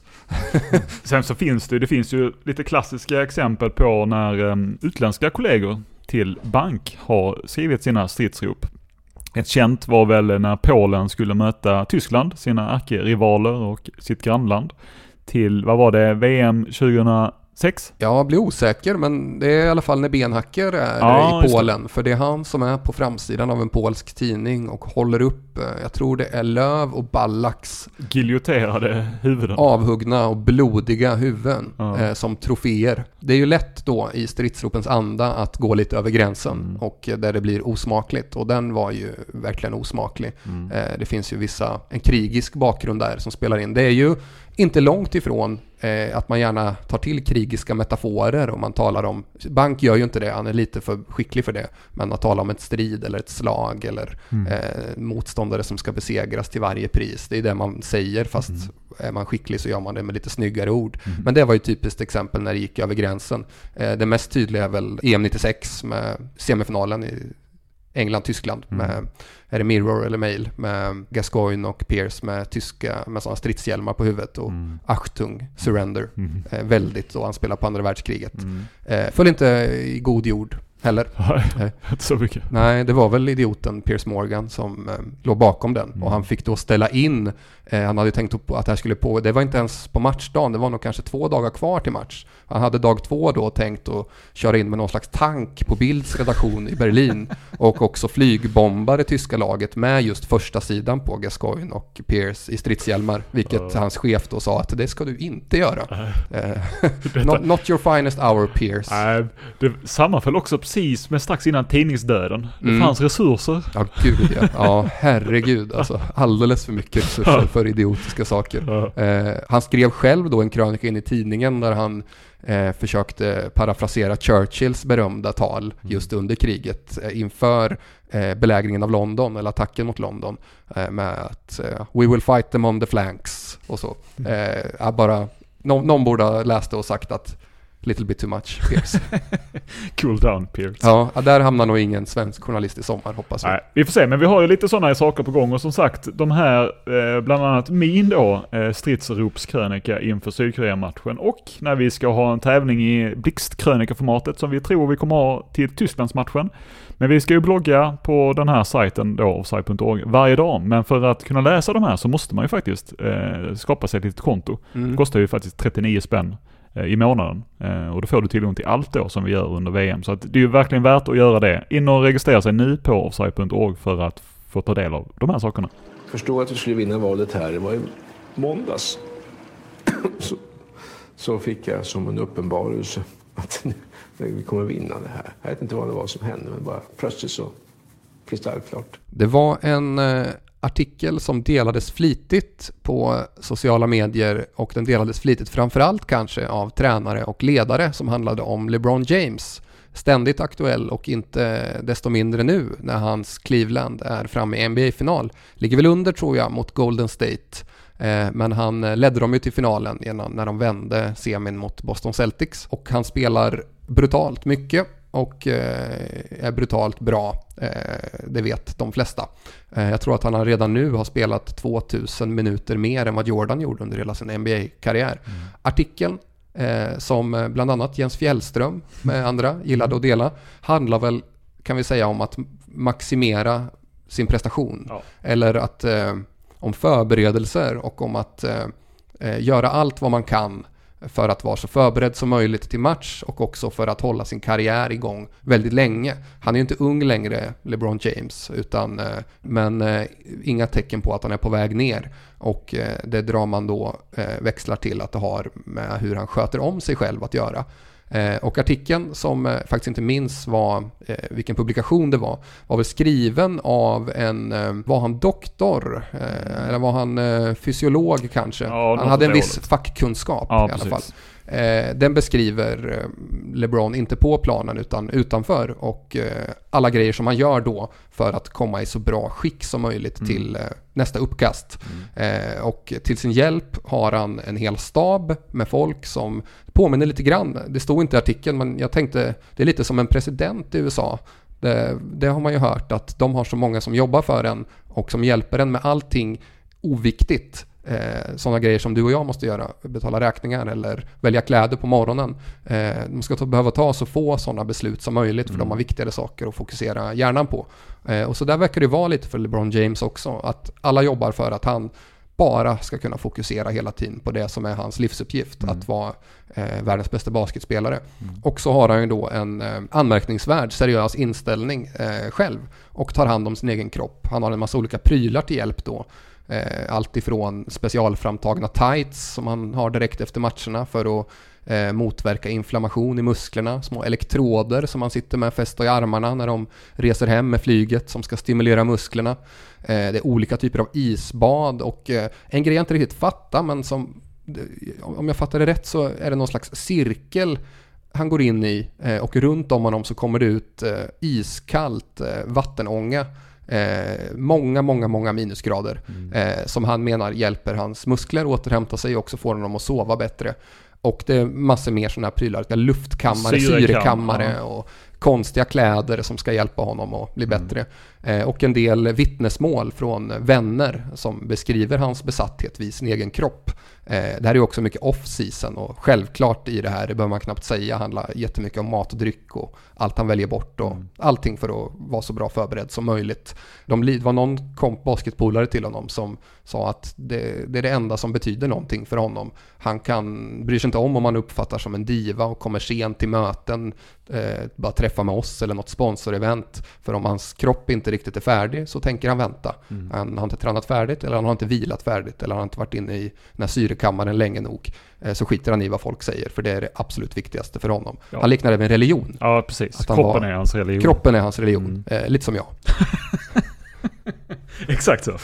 Sen så finns det, det finns ju lite klassiska exempel på när um, utländska kollegor till Bank har skrivit sina stridsrop. Ett känt var väl när Polen skulle möta Tyskland, sina ärkerivaler och sitt grannland, till, vad var det, V M tjugohundrasex? Jag blir osäker, men det är i alla fall när Benhacker är ja, i Polen. Det. För det är han som är på framsidan av en polsk tidning och håller upp, jag tror det är Löv och Ballaks giljoterade huvuden. Avhuggna och blodiga huvuden ja. eh, som troféer. Det är ju lätt då i stridsropens anda att gå lite över gränsen mm. och där det blir osmakligt. Och den var ju verkligen osmaklig. Mm. Eh, det finns ju vissa, en krigisk bakgrund där som spelar in. Det är ju inte långt ifrån eh, att man gärna tar till krigiska metaforer och man talar om, Bank gör ju inte det, han är lite för skicklig för det, men att tala om ett strid eller ett slag eller mm. eh, motståndare som ska besegras till varje pris, det är det man säger, fast mm. är man skicklig så gör man det med lite snyggare ord. Mm. Men det var ju ett typiskt exempel när det gick över gränsen. Eh, det mest tydliga är väl E M nittiosex med semifinalen i England-Tyskland mm. med, är det Mirror eller Mail, med Gascoigne och Pierce med tyska med sådana stridshjälmar på huvudet och mm. Achtung, Surrender. Mm. Eh, väldigt, och han spelar på andra världskriget. Mm. Eh, föll inte i god jord heller. Nej, inte så mycket. Nej, det var väl idioten Piers Morgan som eh, låg bakom den. Mm. Och han fick då ställa in, eh, han hade tänkt på att det här skulle på, det var inte ens på matchdagen, det var nog kanske två dagar kvar till match. Han hade dag två då tänkt att köra in med någon slags tank på Bilds redaktion i Berlin och också flygbombade tyska laget med just första sidan på Gascoigne och Pierce i stridshjälmar, vilket uh. hans chef då sa att det ska du inte göra. Uh. not, not your finest hour, Pierce. Uh, det sammanföll också precis med strax innan tidningsdöden. Det mm. fanns resurser. Ja, gud ja. Ja, herregud. Alltså, alldeles för mycket resurser för idiotiska saker. Uh. Uh, han skrev själv då en krönika in i tidningen där han Eh, försökte parafrasera Churchills berömda tal just under kriget eh, inför eh, belägringen av London eller attacken mot London eh, med att eh, we will fight them on the flanks och så. Eh, bara, no, någon borde ha läst det och sagt att little bit too much, Pierce. Cool down, Pierce. Ja, där hamnar nog ingen svensk journalist i sommar, hoppas vi. Nej, vi får se, men vi har ju lite sådana saker på gång och som sagt, de här, eh, bland annat min då, eh, stridsropskrönika inför Sydkorea-matchen och när vi ska ha en tävling i blixtkrönikaformatet som vi tror vi kommer ha till Tysklandsmatchen. Men vi ska ju blogga på den här sajten då, offside punkt org, varje dag. Men för att kunna läsa de här så måste man ju faktiskt eh, skapa sig ett litet konto. Mm. Det kostar ju faktiskt trettionio spänn i månaden. Eh, och då får du tillgång till allt då som vi gör under V M. Så att det är ju verkligen värt att göra det. In och registrera sig nu på offside punkt org för att få ta del av de här sakerna. Förstå att vi skulle vinna valet här. Det var ju måndags. så, så fick jag som en uppenbarelse att vi kommer vinna det här. Jag vet inte vad det var som hände, men bara plötsligt så kristallklart. Det var en eh, artikel som delades flitigt på sociala medier och den delades flitigt framförallt kanske av tränare och ledare som handlade om LeBron James. Ständigt aktuell och inte desto mindre nu när hans Cleveland är framme i N B A-final. Ligger väl under tror jag mot Golden State. Eh, men han ledde dem ju till finalen innan, när de vände semin mot Boston Celtics. Och han spelar brutalt mycket och eh, är brutalt bra. Eh, det vet de flesta. Eh, jag tror att han redan nu har spelat tvåtusen minuter mer än vad Jordan gjorde under hela sin N B A-karriär. Mm. Artikeln eh, som bland annat Jens Fjällström med andra gillade att dela handlar väl, kan vi säga, om att maximera sin prestation. Ja. Eller att eh, om förberedelser och om att eh, göra allt vad man kan för att vara så förberedd som möjligt till match och också för att hålla sin karriär igång väldigt länge. Han är ju inte ung längre, LeBron James, utan, eh, men eh, inga tecken på att han är på väg ner. Och eh, det drar man då eh, växlar till att det har med hur han sköter om sig själv att göra. Eh, och artikeln som eh, faktiskt inte minns vad, eh, vilken publikation det var, var väl skriven av en, eh, var han doktor eh, eller var han eh, fysiolog kanske? Ja, han hade en viss fackkunskap ja, i alla fall. Eh, den beskriver eh, LeBron inte på planen utan utanför och eh, alla grejer som man gör då för att komma i så bra skick som möjligt mm. till eh, nästa uppkast. Mm. Eh, och till sin hjälp har han en hel stab med folk som påminner lite grann. Det stod inte i artikeln, men jag tänkte det är lite som en president i U S A. Det, det har man ju hört att de har så många som jobbar för en och som hjälper en med allting oviktigt. Eh, sådana grejer som du och jag måste göra, betala räkningar eller välja kläder på morgonen. Eh, de ska ta, behöva ta så få sådana beslut som möjligt för mm. de har viktigare saker att fokusera hjärnan på. Eh, och så där verkar det vara lite för LeBron James också, att alla jobbar för att han bara ska kunna fokusera hela tiden på det som är hans livsuppgift, mm. att vara eh, världens bästa basketspelare. Mm. Och så har han ju då en eh, anmärkningsvärd seriös inställning eh, själv och tar hand om sin egen kropp. Han har en massa olika prylar till hjälp då. Eh, allt ifrån specialframtagna tights som han har direkt efter matcherna för att eh, motverka inflammation i musklerna, små elektroder som man sitter med fästa i armarna när de reser hem med flyget som ska stimulera musklerna. Eh, det är olika typer av isbad och eh, en grej jag inte riktigt fattar men som om jag fattar det rätt så är det någon slags cirkel han går in i eh, och runt om honom så kommer det ut eh, iskallt eh, vattenånga. Eh, många, många, många minusgrader mm. eh, som han menar hjälper hans muskler återhämta sig och också får honom att sova bättre. Och det är massor mer sådana här prylar, luftkammare, Syrekam, syrekammare ja. och konstiga kläder som ska hjälpa honom att bli mm. bättre. Eh, och en del vittnesmål från vänner som beskriver hans besatthet vid sin egen kropp. Eh, det här är också mycket off-season och självklart i det här, det behöver man knappt säga, handlar jättemycket om mat och dryck och allt han väljer bort och mm. allting för att vara så bra förberedd som möjligt. De, det var någon komp basketbolare till honom som sa att det, det är det enda som betyder någonting för honom. Han kan bryr sig inte om om man uppfattar som en diva och kommer sent till möten, eh, bara träffa med oss eller något sponsorevent. För om hans kropp inte riktigt är färdig så tänker han vänta. Mm. Han har inte tränat färdigt eller han har inte vilat färdigt eller han har inte varit inne i den här syrekammaren länge nog. Eh, så skiter han i vad folk säger för det är det absolut viktigaste för honom. Ja. Han liknar det med en religion. Ja, precis. Kroppen var, är hans religion. Kroppen är hans religion. Mm. Eh, lite som jag. Exakt så.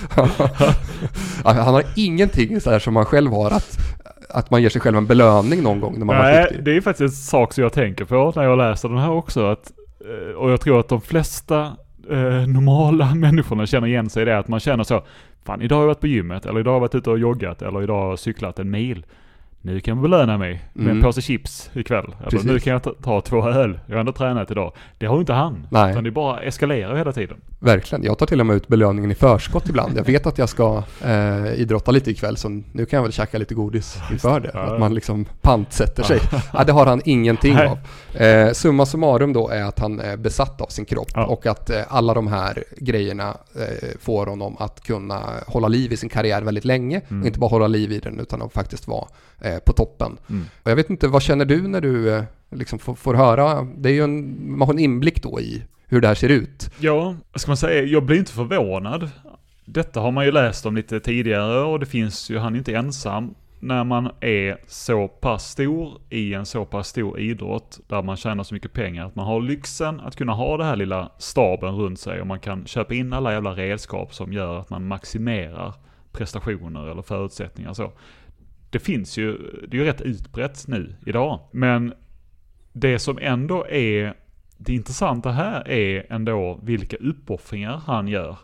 Han har ingenting så här som man själv har att, att man ger sig själv en belöning någon gång när man Nej, var duktig. Det är faktiskt en sak som jag tänker på när jag läser den här också. Att, och jag tror att de flesta eh, normala människorna känner igen sig i det. Att man känner så, fan idag har jag varit på gymmet. Eller idag har jag varit ute och joggat. Eller idag har jag cyklat en mil. Nu kan jag belöna mig med mm. en påse chips ikväll. Eller nu kan jag ta, ta två öl. Jag har ändå tränat idag. Det har ju inte han. Nej. Utan det bara eskalerar hela tiden. Verkligen. Jag tar till och med ut belöningen i förskott ibland. Jag vet att jag ska eh, idrotta lite ikväll. Så nu kan jag väl käka lite godis inför det. Ja. Att man liksom pantsätter sig. Ja, det har han ingenting Nej. av. Eh, summa summarum då är att han är besatt av sin kropp. Ja. Och att eh, alla de här grejerna eh, får honom att kunna hålla liv i sin karriär väldigt länge. Mm. Och inte bara hålla liv i den utan att faktiskt vara eh, på toppen. Mm. Och jag vet inte, vad känner du när du eh, liksom får, får höra? Det är ju en, man har en inblick då i hur det här ser ut. Ja, ska man säga, jag blir inte förvånad. Detta har man ju läst om lite tidigare och det finns ju, han är inte ensam. När man är så pass stor i en så pass stor idrott där man tjänar så mycket pengar att man har lyxen att kunna ha det här lilla staben runt sig och man kan köpa in alla jävla redskap som gör att man maximerar prestationer eller förutsättningar så. Det finns ju, det är ju rätt utbrett nu idag. Men det som ändå är det intressanta här är ändå vilka uppoffringar han gör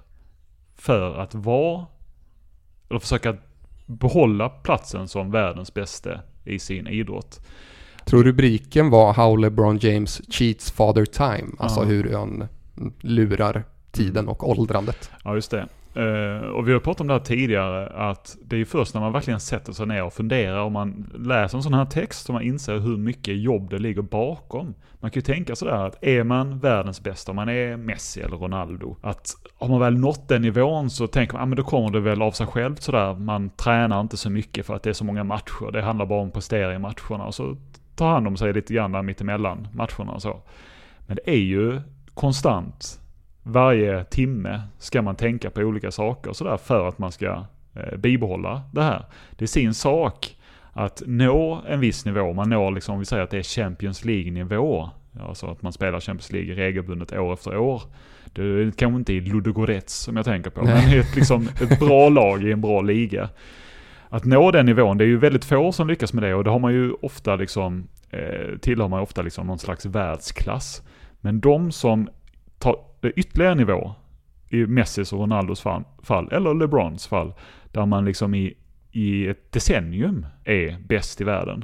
för att vara eller försöka behålla platsen som världens bästa i sin idrott. Tror rubriken var How LeBron James cheats father time, alltså ja. hur han lurar tiden och åldrandet. Ja, just det. Uh, och vi har pratat om det här tidigare att det är ju först när man verkligen sätter sig ner och funderar och man läser en sån här text som man inser hur mycket jobb det ligger bakom. Man kan ju tänka sådär att är man världens bästa, om man är Messi eller Ronaldo, att om man väl nått den nivån så tänker man, ah, men då kommer det väl av sig själv sådär. Man tränar inte så mycket för att det är så många matcher. Det handlar bara om att prestera i matcherna och så tar hand om sig lite grann där mittemellan matcherna och så. Men det är ju konstant. Varje timme ska man tänka på olika saker så där för att man ska eh, bibehålla det här. Det är sin sak att nå en viss nivå. Man når liksom, om vi säger att det är Champions League-nivå. Alltså att man spelar Champions League regelbundet år efter år. Det är kanske inte i Ludogorets som jag tänker på. Nej. Men ett, liksom, ett bra lag i en bra liga. Att nå den nivån, det är ju väldigt få som lyckas med det. Och det har man ju ofta liksom, eh, tillhör man ofta liksom någon slags världsklass. Men de som tar ytterligare nivå i Messis och Ronaldos fall, fall eller LeBrons fall där man liksom i, i ett decennium är bäst i världen,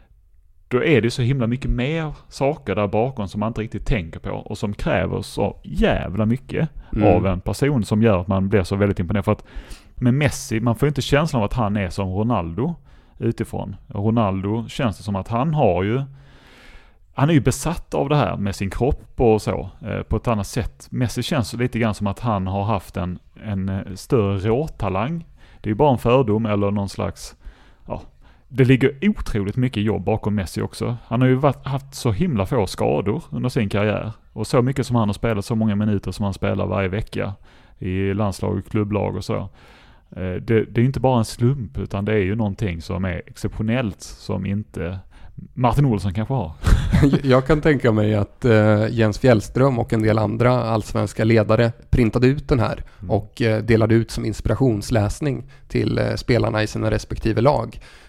då är det så himla mycket mer saker där bakom som man inte riktigt tänker på och som kräver så jävla mycket mm. av en person som gör att man blir så väldigt imponerad. För att med Messi, man får inte känslan av att han är som Ronaldo utifrån. Ronaldo känns det som att han har ju Han är ju besatt av det här med sin kropp och så eh, på ett annat sätt. Messi känns lite grann som att han har haft en, en större råtalang. Det är ju bara en fördom eller någon slags... Ja, det ligger otroligt mycket jobb bakom Messi också. Han har ju varit, haft så himla få skador under sin karriär. Och så mycket som han har spelat, så många minuter som han spelar varje vecka i landslag och klubblag och så. Eh, det, det är inte bara en slump utan det är ju någonting som är exceptionellt som inte... Martin Olsson kanske har. Jag kan tänka mig att uh, Jens Fjällström och en del andra allsvenska ledare printade ut den här mm. och uh, delade ut som inspirationsläsning till uh, spelarna i sina respektive lag.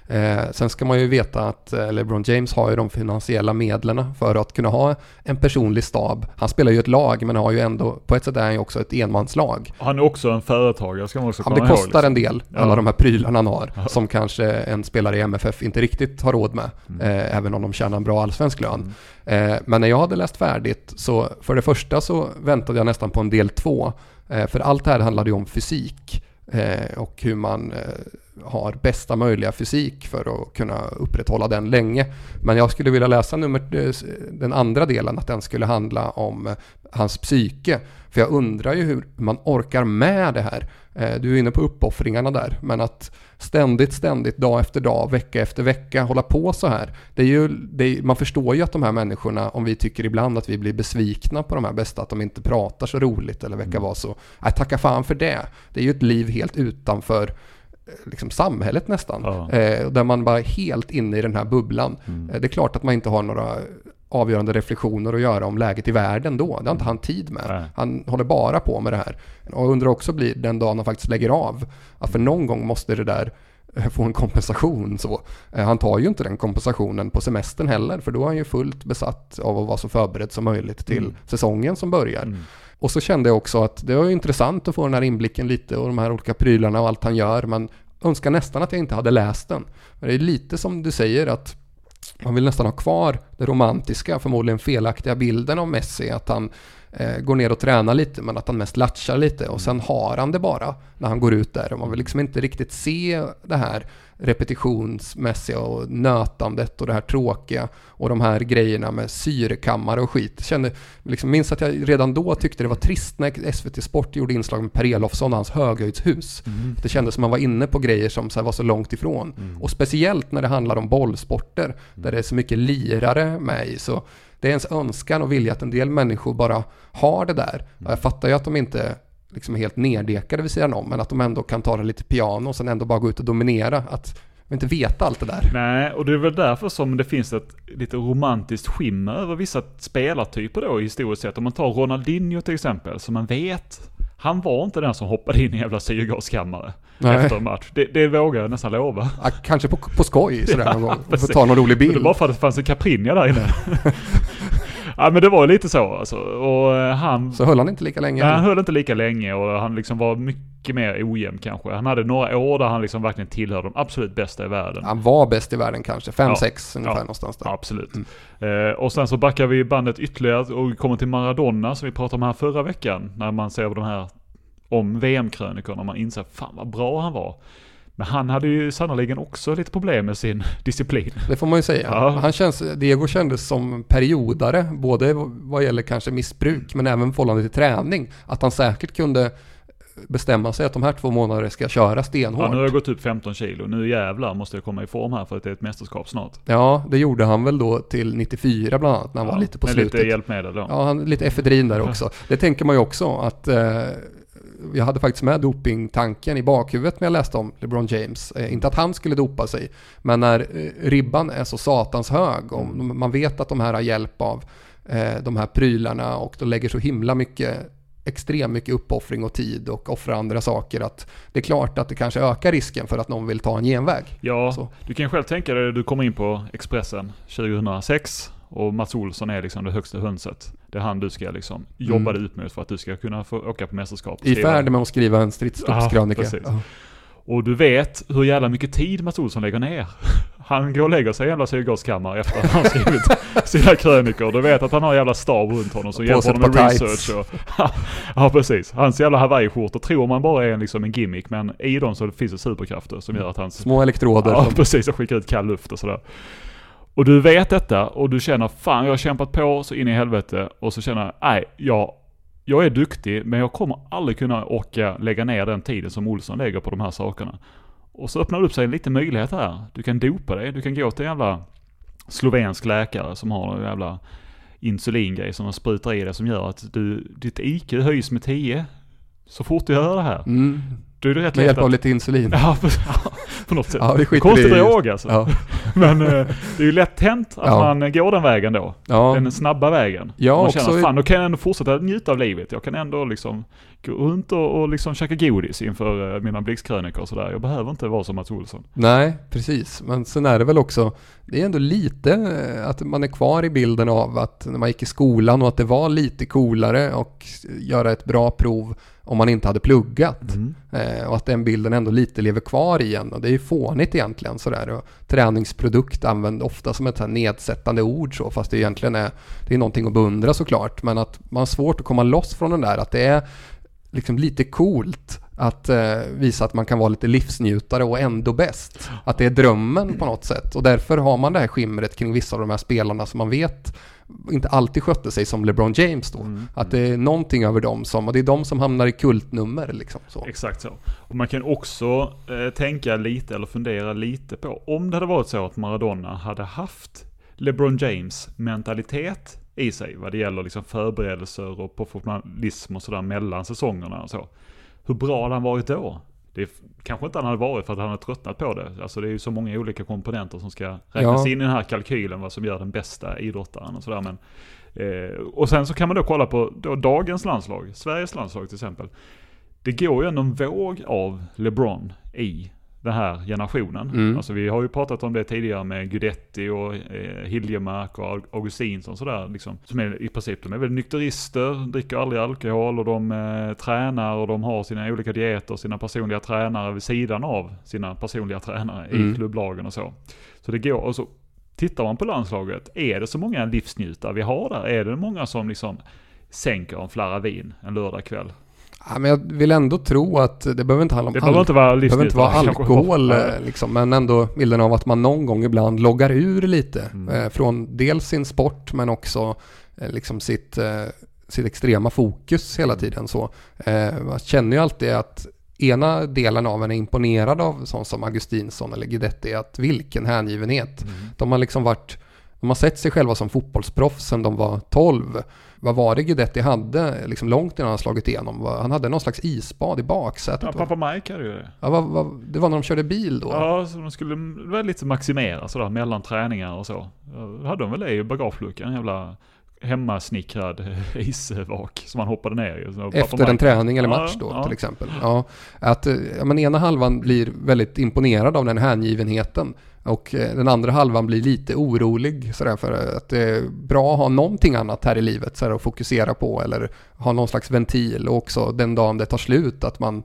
Eh, sen ska man ju veta att eh, LeBron James har ju de finansiella medlen för att kunna ha en personlig stab. Han spelar ju ett lag, men har ju ändå, på ett sätt är han ju också ett enmanslag. Han är också en företagare, ska man också komma ja, det kostar ihåg, liksom. En del, ja. alla de här prylarna han har, ja. som kanske en spelare i M F F inte riktigt har råd med, mm. eh, även om de tjänar en bra allsvensk lön. Mm. Eh, men när jag hade läst färdigt, så för det första så väntade jag nästan på en del två, eh, för allt det här handlade ju om fysik eh, och hur man eh, har bästa möjliga fysik för att kunna upprätthålla den länge. Men jag skulle vilja läsa nummer, den andra delen, att den skulle handla om hans psyke. För jag undrar ju hur man orkar med det här. Du är inne på uppoffringarna där, men att ständigt, ständigt, dag efter dag, vecka efter vecka hålla på så här. Det är ju, det är, man förstår ju att de här människorna, om vi tycker ibland att vi blir besvikna på de här bästa, att de inte pratar så roligt eller vecka var så. Nej, tacka fan för det. Det är ju ett liv helt utanför liksom samhället nästan. Ja. Eh, där man bara är helt inne i den här bubblan. Mm. Eh, det är klart att man inte har några avgörande reflektioner att göra om läget i världen då. Det har inte han tid med. Nej. Han håller bara på med det här. Och undrar också blir den dagen han faktiskt lägger av. Att för någon gång måste det där få en kompensation. Så. Eh, han tar ju inte den kompensationen på semestern heller, för då är han ju fullt besatt av att vara så förberedd som möjligt till mm. säsongen som börjar. Mm. Och så kände jag också att det var intressant att få den här inblicken lite och de här olika prylarna och allt han gör, men önskar nästan att jag inte hade läst den. Men det är lite som du säger, att man vill nästan ha kvar det romantiska, förmodligen felaktiga bilden av Messi, att han eh, går ner och tränar lite, men att han mest latchar lite och sen har han det bara när han går ut där, och man vill liksom inte riktigt se det här repetitionsmässiga och nötandet och det här tråkiga och de här grejerna med syrekammare och skit. Jag kände, liksom, minns att jag redan då tyckte det var trist när S V T Sport gjorde inslag med Per Elofsson och hans höghöjdshus. Mm. Det kändes som man var inne på grejer som så här var så långt ifrån. Mm. Och speciellt när det handlar om bollsporter, mm. där det är så mycket lirare med i, så det är ens önskan och vilja att en del människor bara har det där. Mm. Jag fattar ju att de inte liksom är helt neddekade vid sidan om, men att de ändå kan ta det lite piano och sen ändå bara gå ut och dominera, att vi inte vet allt det där. Nej, och det är väl därför som det finns ett lite romantiskt skimmer över vissa spelartyper då historiskt sett. Om man tar Ronaldinho till exempel, som man vet, han var inte den som hoppade in i en jävla syrgaskammare efter en match. Det, det vågar jag nästan lova. Ja, kanske på, på skoj sådär någon gång. För att ta någon rolig bild. Det var bara för att det fanns en Caprinja där inne. Ja, men det var lite så alltså. Och han, så höll han inte lika länge? Nej, han höll inte lika länge och han liksom var mycket mer ojämn kanske. Han hade några år där han liksom verkligen tillhörde de absolut bästa i världen. Han var bäst i världen kanske, fem sex ja, ungefär ja, någonstans där. Ja, absolut. Mm. Eh, och sen så backar vi bandet ytterligare och kommer till Maradona som vi pratade om här förra veckan. När man ser de här om V M-krönikorna, man inser fan vad bra han var. Men han hade ju sannoliken också lite problem med sin disciplin. Det får man ju säga. Ja. Han känns, Diego kändes som periodare, både vad gäller kanske missbruk men även förhållande till träning. Att han säkert kunde bestämma sig att de här två månader ska jag köra stenhårt. Ja, nu har jag gått upp femton kilo. Nu jävlar måste jag komma i form här för att det är ett mästerskap snart. Ja, det gjorde han väl då till nittiofyra bland annat när han ja, var lite på slutet. Lite hjälpmedel då. Ja, han, lite efedrin där också. Det tänker man ju också att... Eh, jag hade faktiskt med dopingtanken i bakhuvudet när jag läste om LeBron James. Eh, inte att han skulle dopa sig, men när eh, ribban är så satans hög och mm. man vet att de här har hjälp av eh, de här prylarna och de lägger så himla mycket, extremt mycket uppoffring och tid och offrar andra saker, att det är klart att det kanske ökar risken för att någon vill ta en genväg. Ja, så. Du kan själv tänka dig, du kommer in på Expressen tjugohundrasex och Mats Olsson är liksom det högsta hönset. Det är han du ska liksom jobba mm. ut med för att du ska kunna få åka på mästerskap. I färd med att skriva en stridsstoppskrönika. Ja, ja. Och du vet hur jävla mycket tid Mats Olsson lägger ner. Han går och lägger sig i jävla syrgaskammare efter att han har skrivit sina krönikor. Du vet att han har jävla stab runt honom som hjälper honom med research. Och, ja, precis. Hans jävla Hawaii-skjortor tror man bara är en, liksom en gimmick, men i dem så finns det superkrafter som gör att hans... Små elektroder. Ja, som... precis. Och skickar ut kall luft och sådär. Och du vet detta och du känner, fan jag har kämpat på så in i helvete, och så känner nej, jag, jag är duktig men jag kommer aldrig kunna orka lägga ner den tiden som Olsson lägger på de här sakerna. Och så öppnar det upp sig en liten möjlighet här. Du kan dopa dig, du kan gå till en jävla slovensk läkare som har en jävla insulingrej som de sprutar i dig som gör att du, ditt I Q höjs med tio så fort du gör det här. Mm. Då är det rätt med hjälp att... av lite insulin. Ja, på, på något sätt. Ja, det konstigt drog alltså. Ja. Men eh, det är ju lätt hänt att Ja. man går den vägen då. Ja. Den snabba vägen. Ja, man också känner, i- fan, då kan jag ändå fortsätta njuta av livet. Jag kan ändå liksom gå runt och, och liksom käka godis inför eh, mina blixtkrönikor och sådär. Jag behöver inte vara som Mats Olsson. Nej, precis. Men sen är det väl också, det är ändå lite eh, att man är kvar i bilden av att när man gick i skolan och att det var lite coolare och göra ett bra prov om man inte hade pluggat. Mm. Eh, och att den bilden ändå lite lever kvar igen. Och det är ju fånigt egentligen sådär. Och träningsprodukt använder ofta som ett här nedsättande ord så, fast det egentligen är, det är någonting att beundra såklart. Men att man har svårt att komma loss från den där, att det är liksom lite coolt att eh, visa att man kan vara lite livsnjutare och ändå bäst. Att det är drömmen på något sätt. Och därför har man det här skimret kring vissa av de här spelarna som man vet inte alltid skötte sig som LeBron James då. Mm. Att det är någonting över dem som, och det är de som hamnar i kultnummer liksom så. Exakt så. Och man kan också eh, tänka lite eller fundera lite på om det hade varit så att Maradona hade haft LeBron James mentalitet i sig vad det gäller liksom förberedelser och professionalism och sådär mellan säsongerna och så. Hur bra hade han varit då? Det är, kanske inte han hade varit för att han hade tröttnat på det. Alltså det är ju så många olika komponenter som ska räknas Ja. in i den här kalkylen vad som gör den bästa idrottaren och sådär. Men, eh, och sen så kan man då kolla på då dagens landslag, Sveriges landslag till exempel. Det går ju ändå en våg av LeBron i den här generationen. Mm. Alltså vi har ju pratat om det tidigare med Guidetti och eh, Hiljemark och Augustinsson sådär liksom. Som är i princip, de är väl nykterister, dricker aldrig alkohol och de eh, tränar och de har sina olika dieter, sina personliga tränare vid sidan av sina personliga tränare Mm. i klubblagen och så. Så det går, och så tittar man på landslaget, är det så många livsnjutare vi har där? Är det många som liksom sänker en flarra vin en lördagkväll? Ja, men jag vill ändå tro att det behöver inte handla om Det behöver inte vara det behöver inte vara livsnjutare, alkohol kanske. eh, liksom, men ändå bilden av att man någon gång ibland loggar ur lite Mm. eh, från dels sin sport men också eh, liksom sitt, eh, sitt extrema fokus hela tiden så. Eh, man känner ju alltid att ena delen av en är imponerad av sån som Augustinsson eller Guidetti, att vilken hängivenhet. Mm. De har liksom varit, de har sett sig själva som fotbollsproffs sedan de var tolv. Vad var det Guidetti hade liksom långt innan han slagit igenom? Han hade någon slags isbad i baksätet. Ja, va? pappa Mike hade ju det. Ja, vad, vad, det var när de körde bil då? Ja, så de skulle väl lite maximera sådär mellan träningar och så. Då hade de väl det i bagageluckan, en jävla hemmasnickrad isvak som man hoppade ner i. Så pappa Efter Mike- en träning eller Ja, match då ja. till exempel. Ja, att ja, men ena halvan blir väldigt imponerad av den hängivenheten och eh, den andra halvan blir lite orolig sådär, för att det är bra att ha någonting annat här i livet sådär, att fokusera på eller ha någon slags ventil, och också den dagen det tar slut att man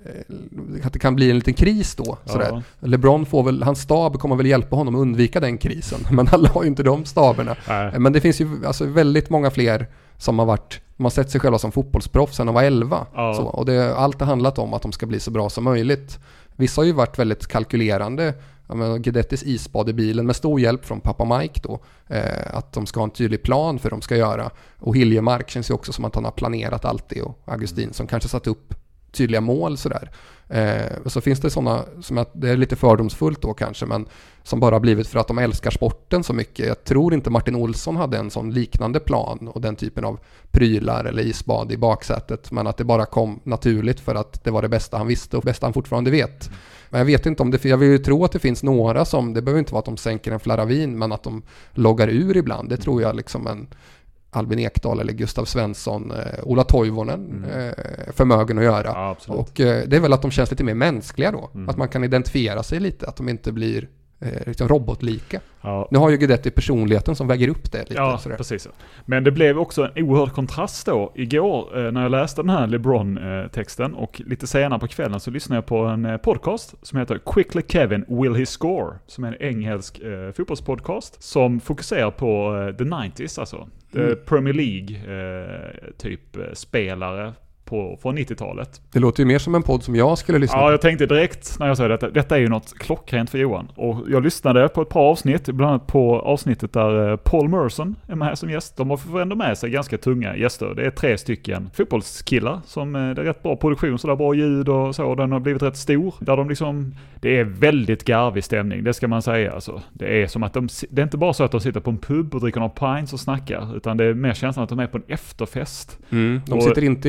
eh, att det kan bli en liten kris då sådär. Ja. LeBron får väl, hans stab kommer väl hjälpa honom att undvika den krisen, men alla har ju inte de staberna. Nej. Men det finns ju alltså väldigt många fler som har varit, de har sett sig själva som fotbollsproffs sedan de var elva. Ja. Så, och det, allt har handlat om att de ska bli så bra som möjligt. Vissa har ju varit väldigt kalkylerande. Guidettis isbad i bilen med stor hjälp från pappa Mike då. Eh, att de ska ha en tydlig plan för vad de ska göra. Och Hiljemark känns ju också som att han har planerat allt det. Och Augustin som kanske satt upp tydliga mål sådär. Eh, och så finns det sådana som att det är lite fördomsfullt då kanske, men som bara har blivit för att de älskar sporten så mycket. Jag tror inte Martin Olsson hade en sån liknande plan och den typen av prylar eller isbad i baksätet, men att det bara kom naturligt för att det var det bästa han visste och bästa han fortfarande vet. Men jag vet inte om det, jag vill ju tro att det finns några som, det behöver inte vara att de sänker en flarra vin, men att de loggar ur ibland. Det tror jag liksom en Albin Ekdal eller Gustav Svensson, eh, Ola Toivonen Mm. eh, förmögen att göra. Ja, absolut. Och eh, det är väl att de känns lite mer mänskliga då. Mm. Att man kan identifiera sig lite, att de inte blir eh, liksom robotlika. Ja. Nu har ju Guidetti personligheten som väger upp det lite. Ja, sådär. precis. Men det blev också en oerhörd kontrast då igår eh, när jag läste den här LeBron-texten, och lite senare på kvällen så lyssnade jag på en eh, podcast som heter Quickly Kevin Will He Score, som är en engelsk eh, fotbollspodcast som fokuserar på eh, the nineties, alltså Mm. eh, Premier League eh, typ eh, spelare på, från nittiotalet. Det låter ju mer som en podd som jag skulle lyssna Ja, på. jag tänkte direkt när jag sa detta, detta är ju något klockrent för Johan. Och jag lyssnade på ett par avsnitt, bland annat på avsnittet där Paul Merson är med som gäst. De har ändå med sig ganska tunga gäster. Det är tre stycken fotbollskillar som, det är rätt bra produktion, sådär bra ljud och så. Den har blivit rätt stor. Där de liksom, det är väldigt garvig stämning, det ska man säga. Alltså, det är som att de, det är inte bara så att de sitter på en pub och dricker några pints och snackar, utan det är mer känslan att de är på en efterfest. Mm. De Och- sitter inte i varsin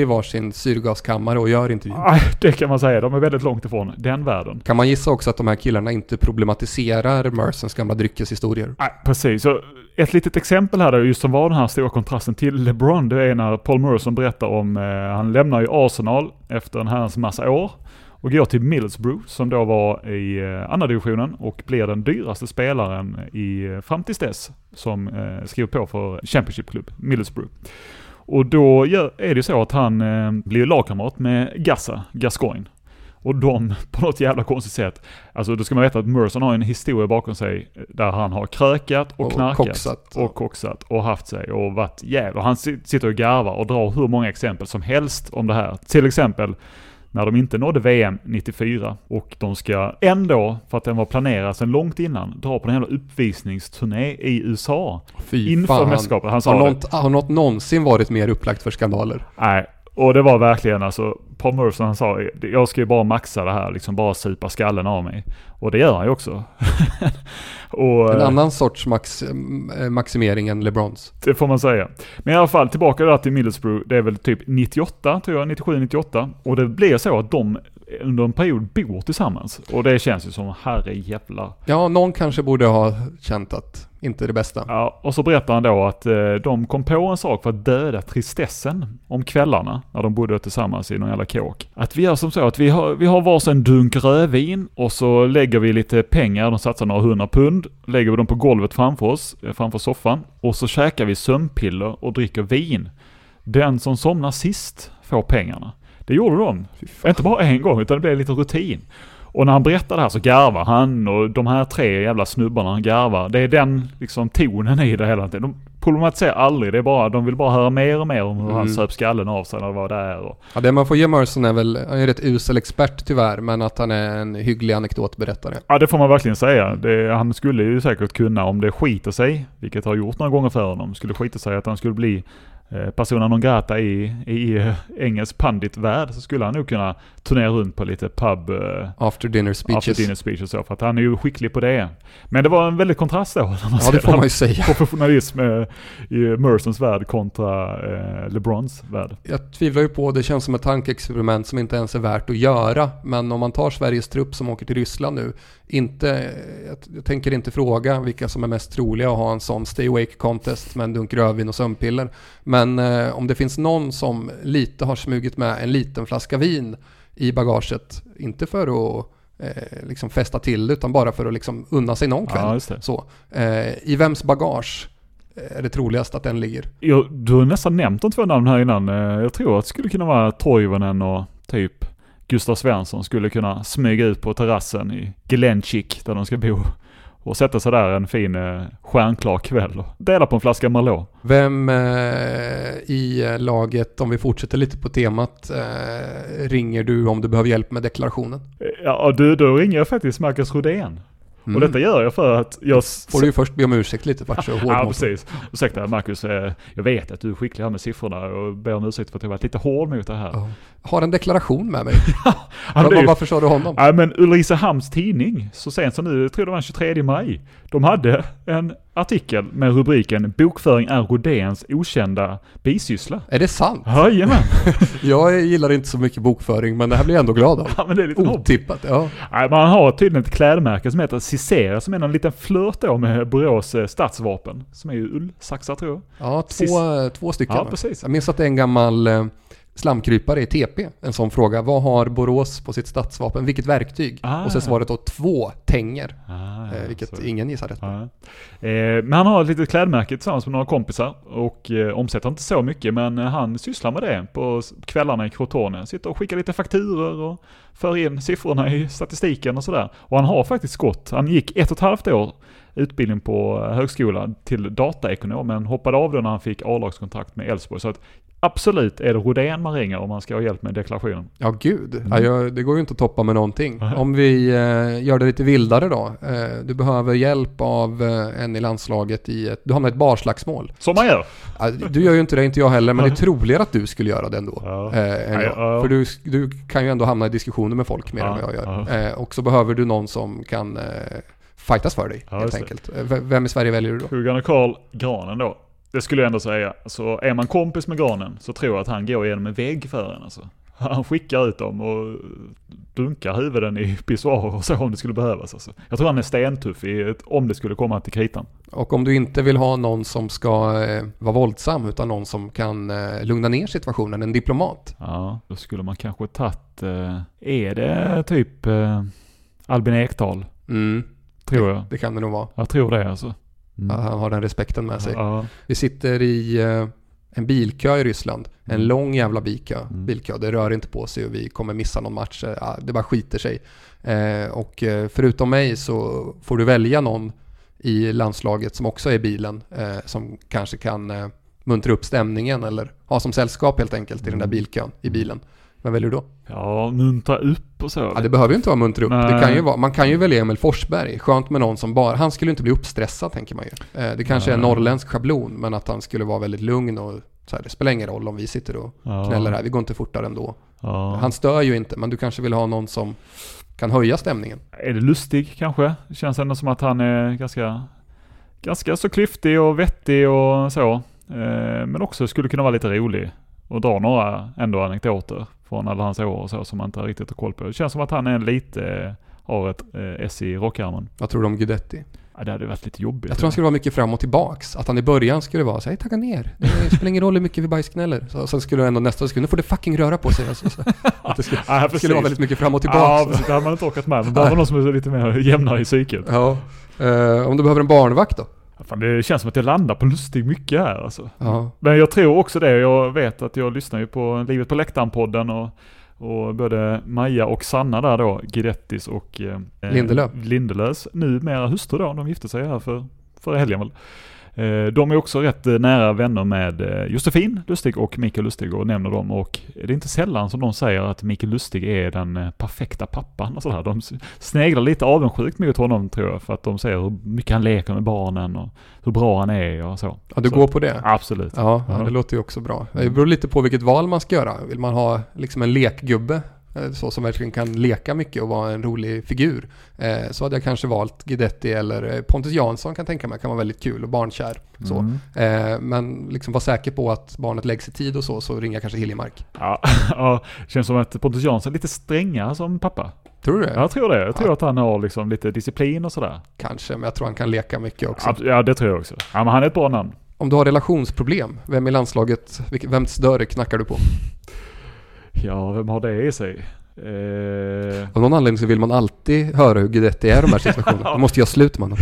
sin syrgaskammare och gör intervju. Nej, det kan man säga. De är väldigt långt ifrån den världen. Kan man gissa också att de här killarna inte problematiserar Mersons gamla dryckeshistorier? Nej, precis. Så ett litet exempel här då, just som var den här stora kontrasten till LeBron, det är när Paul Merson berättar om, eh, han lämnar ju Arsenal efter en herrans massa år och går till Middlesbrough som då var i eh, andra divisionen och blir den dyraste spelaren i, fram tills dess som eh, skrev på för Championship-klubb Middlesbrough. Och då gör, är det ju så att han eh, blir lagkamrat med Gassa, Gascoigne. Och de på något jävla konstigt sätt, alltså då ska man veta att Merson har en historia bakom sig där han har krökat och, och knarkat koksat, och koksat och haft sig och varit jävla. Och han sitter och garvar och drar hur många exempel som helst om det här. Till exempel när de inte nådde V M nittiofyra och de ska ändå, för att den var planerad sedan långt innan, dra på en jävla uppvisningsturné i U S A. Fy inför fan. mästerskapet. Han sa har, något, har något någonsin varit mer upplagt för skandaler? Nej. Och det var verkligen alltså, Paul Merson han sa, jag ska ju bara maxa det här, liksom bara supa skallen av mig. Och det gör han ju också. och, en annan sorts max, maximering än LeBrons. Det får man säga. Men i alla fall, tillbaka där till Middlesbrough, det är väl typ nittioåtta, tror jag, nittiosju nittioåtta. Och det blir så att de under en period bor tillsammans. Och det känns ju som herre jävla. Ja, någon kanske borde ha känt att inte det bästa. Ja, och så berättar han då att eh, de kom på en sak för att döda tristessen om kvällarna när de bodde tillsammans i någon jävla kåk. Att vi gör som så att vi har, vi har varsin dunk rödvin och så lägger vi lite pengar, de satsar några hundra pund, lägger vi dem på golvet framför oss, framför soffan och så käkar vi sömnpiller och dricker vin. Den som somnar sist får pengarna. Det gjorde de. Inte bara en gång utan det blev lite rutin. Och när han berättar det här så garvar han och de här tre jävla snubbarna han garvar. Det är den liksom tonen i det hela. De problematiserar aldrig. Det är bara, de vill bara höra mer och mer om hur mm. han söp skallen av sig när det var där. Och... Ja, det man får ge Merson är väl, han är rätt usel expert tyvärr, men att han är en hygglig anekdotberättare. Ja, det får man verkligen säga. Det, han skulle ju säkert kunna, om det skiter sig, vilket har gjort några gånger för honom, skulle skita sig att han skulle bli persona non grata i, i engelsk pandit-värld, så skulle han nog kunna turnera runt på lite pub after dinner speeches, after dinner speeches så, för att han är ju skicklig på det. Men det var en väldigt kontrast då. När man ja, det får man ju säga. Professionalism i Mersons värld kontra eh, LeBrons värld. Jag tvivlar ju på, det känns som ett tankeexperiment som inte ens är värt att göra. Men om man tar Sveriges trupp som åker till Ryssland nu, inte, jag, jag tänker inte fråga vilka som är mest troliga att ha en sån stay awake contest med en dunk rödvin och sömnpiller. Men eh, om det finns någon som lite har smugit med en liten flaska vin i bagaget, inte för att eh, liksom fästa till utan bara för att liksom unna sig någon kväll. Ja, så, eh, i vems bagage är det troligast att den ligger? Jo, du har nästan nämnt de två namn här innan. Jag tror att det skulle kunna vara Toivonen och typ Gustav Svensson skulle kunna smyga ut på terrassen i Glenchik där de ska bo och sätta sig där en fin eh, stjärnklar kväll och dela på en flaska Merlot. Vem eh, i laget, om vi fortsätter lite på temat, eh, ringer du om du behöver hjälp med deklarationen? Ja, du, då ringer jag faktiskt Marcus Rodén. Mm. Och detta gör jag för att jag... Får du ju först be om ursäkt lite vart så hård. Ja, precis. Ursäkta Marcus, jag vet att du är skicklig här med siffrorna och ber om ursäkt för att jag varit lite hård mot det här. Oh. Har en deklaration med mig. ja, Var, ju... Varför sa du honom? Ja, men Ulricehamns tidning, så sent som nu, jag tror det var den tjugotredje maj, de hade en artikel med rubriken "Bokföring är Rodéns okända bisyssla". Är det sant? Jajamän. Jag gillar inte så mycket bokföring, men det här blir jag ändå glad av. Ja, men det är lite otippat. Ja. Nej, man har tydligen ett klädmärke som heter Cicera, som är en liten flört då med Borås stadsvapen, som är ju ullsaxar tror jag. Ja, två, Cis- två stycken. Ja, precis. Jag minns att det är en gammal eh, slamkrypare i T P. En sån fråga. Vad har Borås på sitt stadsvapen? Vilket verktyg? Ah. Och så svaret då två tänger. Ah, ja, eh, vilket så. Ingen gissar rätt på. Ah. Eh, men han har ett litet klädmärke tillsammans med några kompisar. Och eh, omsätter inte så mycket. Men eh, han sysslar med det på kvällarna i Crotone. Sitter och skickar lite fakturor och för in siffrorna i statistiken och sådär. Och han har faktiskt gått. Han gick ett och ett halvt år utbildning på högskolan till dataekonom, men hoppade av då när han fick A-lagskontrakt med Elfsborg. Så att absolut är det Rodén man ringer om man ska ha hjälp med deklarationen. Ja, gud. Mm. Ja, jag, det går ju inte att toppa med någonting. Mm. Om vi eh, gör det lite vildare då. Eh, du behöver hjälp av eh, en i landslaget i ett, du hamnar i ett barslagsmål. Som man gör. Ja, du gör ju inte det, inte jag heller, men det är troligare att du skulle göra det ändå. Ja. Eh, ändå. Ja, ja. För du, du kan ju ändå hamna i diskussioner med folk mer ja, än vad jag gör. Ja. Eh, och så behöver du någon som kan... Eh, fightas för dig, ja, helt enkelt. V- vem i Sverige väljer du då? Hugan och Carl Granen då. Det skulle jag ändå säga. Så är man kompis med Granen så tror jag att han går igenom en vägg för en. Alltså. Han skickar ut dem och dunkar huvuden i pissoarer och så om det skulle behövas. Alltså. Jag tror han är stentuff i ett, om det skulle komma till kritan. Och om du inte vill ha någon som ska eh, vara våldsam utan någon som kan eh, lugna ner situationen, en diplomat. Ja, då skulle man kanske tagit, eh, är det typ eh, Albin Ekdal? Mm. Tror det, jag. Det kan det nog vara. Jag tror det alltså. Mm. Ja, han har den respekten med sig. Ja. Vi sitter i eh, en bilkö i Ryssland. En Mm. lång jävla bilkö. Mm. bilkö. Det rör inte på sig och vi kommer missa någon match. Ja, det bara skiter sig. Eh, och eh, förutom mig så får du välja någon i landslaget som också är i bilen. Eh, som kanske kan eh, muntra upp stämningen eller ha som sällskap helt enkelt i den där bilkön i bilen. Vad väljer du då? Ja, muntra upp och så. Ja, det behöver ju inte vara muntra upp. Nej. Det kan ju vara, man kan ju välja Emil Forsberg. Skönt med någon som bara... Han skulle inte bli uppstressad, tänker man ju. Eh, det kanske Nej. är en norrländsk schablon, men att han skulle vara väldigt lugn och så här, det spelar ingen roll om vi sitter och Ja. knäller här. Vi går inte fortare ändå. Ja. Han stör ju inte, men du kanske vill ha någon som kan höja stämningen. Är det Lustig kanske? Det känns ändå som att han är ganska, ganska så klyftig och vettig och så. Eh, men också skulle kunna vara lite rolig och dra några ändå anekdoter från alla hans år och så som man inte riktigt har koll på. Det känns som att han är lite, har ett eh, S i rockärmen. Vad tror du om Guidetti? Ja, det hade varit lite jobbigt. Jag tror han skulle vara mycket fram och tillbaks. Att han i början skulle vara så här, tagga ner. Det spelar ingen roll hur mycket vi bajsknäller. Så, sen skulle ändå nästa sekund, nu får det fucking röra på sig. Alltså, så, att det skulle, Ja, det skulle vara väldigt mycket fram och tillbaks. Ja, precis. Det har man inte orkat med. Men bara någon som är lite mer jämnare i psyket. Ja. Uh, om du behöver en barnvakt då? Fan, det känns som att jag landar på Lustig mycket här alltså. Ja. Men jag tror också det. Jag vet att jag lyssnar ju på Livet på läktaren-podden och, och både Maja och Sanna där då, Guidettis och eh, Lindelöf. Lindelöfs numera hustru då. De gifte sig här för, för helgen väl. Eh, de är också rätt nära vänner med eh, Josefin Lustig och Mikael Lustig och nämner dem. Och det är inte sällan som de säger att Mikael Lustig är den eh, perfekta pappan och sådär. De sneglar lite avundsjukt mot honom tror jag, för att de ser hur mycket han leker med barnen och hur bra han är och så. Ja, du så, går på det? Absolut. Ja, ja, Ja. det låter ju också bra. Det beror lite på vilket val man ska göra. Vill man ha liksom en lekgubbe, så som verkligen kan leka mycket och vara en rolig figur, eh, så hade jag kanske valt Guidetti eller Pontus Jansson kan tänka mig, kan vara väldigt kul och barnkär. Så. Mm. Eh, men liksom vara säker på att barnet läggs i tid och så, så ringer kanske Hiljemark. Ja, ja, känns som att Pontus Jansson är lite strängare som pappa. Tror du det? Jag tror det. Jag tror Ja. att han har liksom lite disciplin och sådär. Kanske, men jag tror han kan leka mycket också. Ja, ja, det tror jag också. Ja, men han är ett bra namn. Om du har relationsproblem, vem i landslaget, vilk- vems dörr knackar du på? Ja, vem har det i sig? Eh... Av någon anledning så vill man alltid höra hur Guidetti är i de här situationerna. Då måste jag sluta mannen.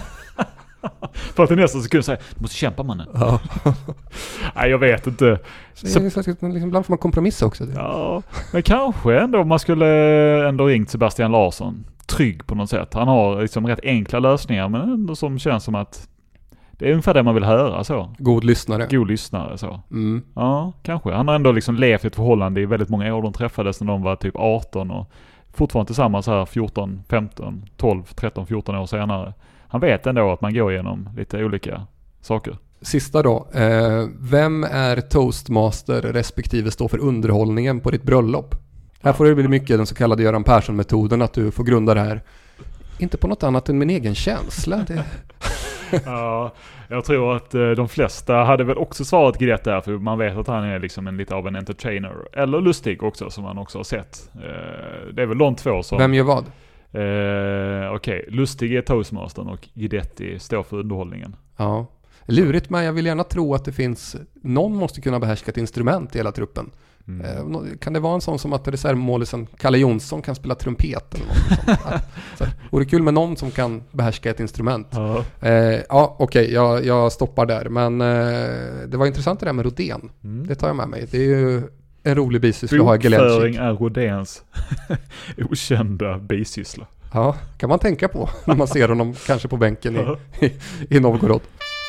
För att i nästa sekund säga, du måste kämpa mannen. Ja. Nej, jag vet inte. Så, så, liksom, ibland får man kompromissa också. Ja, men kanske ändå om man skulle ändå ringt Sebastian Larsson. Trygg på något sätt. Han har liksom rätt enkla lösningar, men ändå som känns som att det är ungefär det man vill höra så. God lyssnare. God lyssnare så. Mm. Ja, kanske. Han har ändå liksom levt i ett förhållande i väldigt många år. De träffades när de var typ arton och fortfarande tillsammans här fjorton, femton, tolv, tretton, fjorton år senare. Han vet ändå att man går igenom lite olika saker. Sista då. Eh, vem är toastmaster respektive står för underhållningen på ditt bröllop? Här får det bli mycket den så kallade Göran Persson-metoden, att du får grunda det här. Inte på något annat än min egen känsla. Det... Ja, jag tror att eh, de flesta hade väl också svarat Guidetti där, för man vet att han är liksom en lite av en entertainer. Eller Lustig också, som man också har sett. Eh, det är väl de två som... Vem gör vad? Eh, Okej, okay. Lustig är toastmastern och Guidetti står för underhållningen. Ja. Lurigt, men jag vill gärna tro att det finns... Någon måste kunna behärska ett instrument i hela truppen. Mm. Eh, kan det vara en sån som att reservmålisen Kalle Jonsson kan spela trumpet eller något sånt? Ja. Så, vore kul med någon som kan behärska ett instrument. Ja. Eh, ja, okej, okay, jag, jag stoppar där. Men eh, det var intressant det där med Rodén. Mm. Det tar jag med mig. Det är ju en rolig bisyssla att ha i Bokföring Gelenchik. är Rodéns okända bisyssla. Ja, kan man tänka på när man ser honom kanske på bänken i, i, i Novgorod.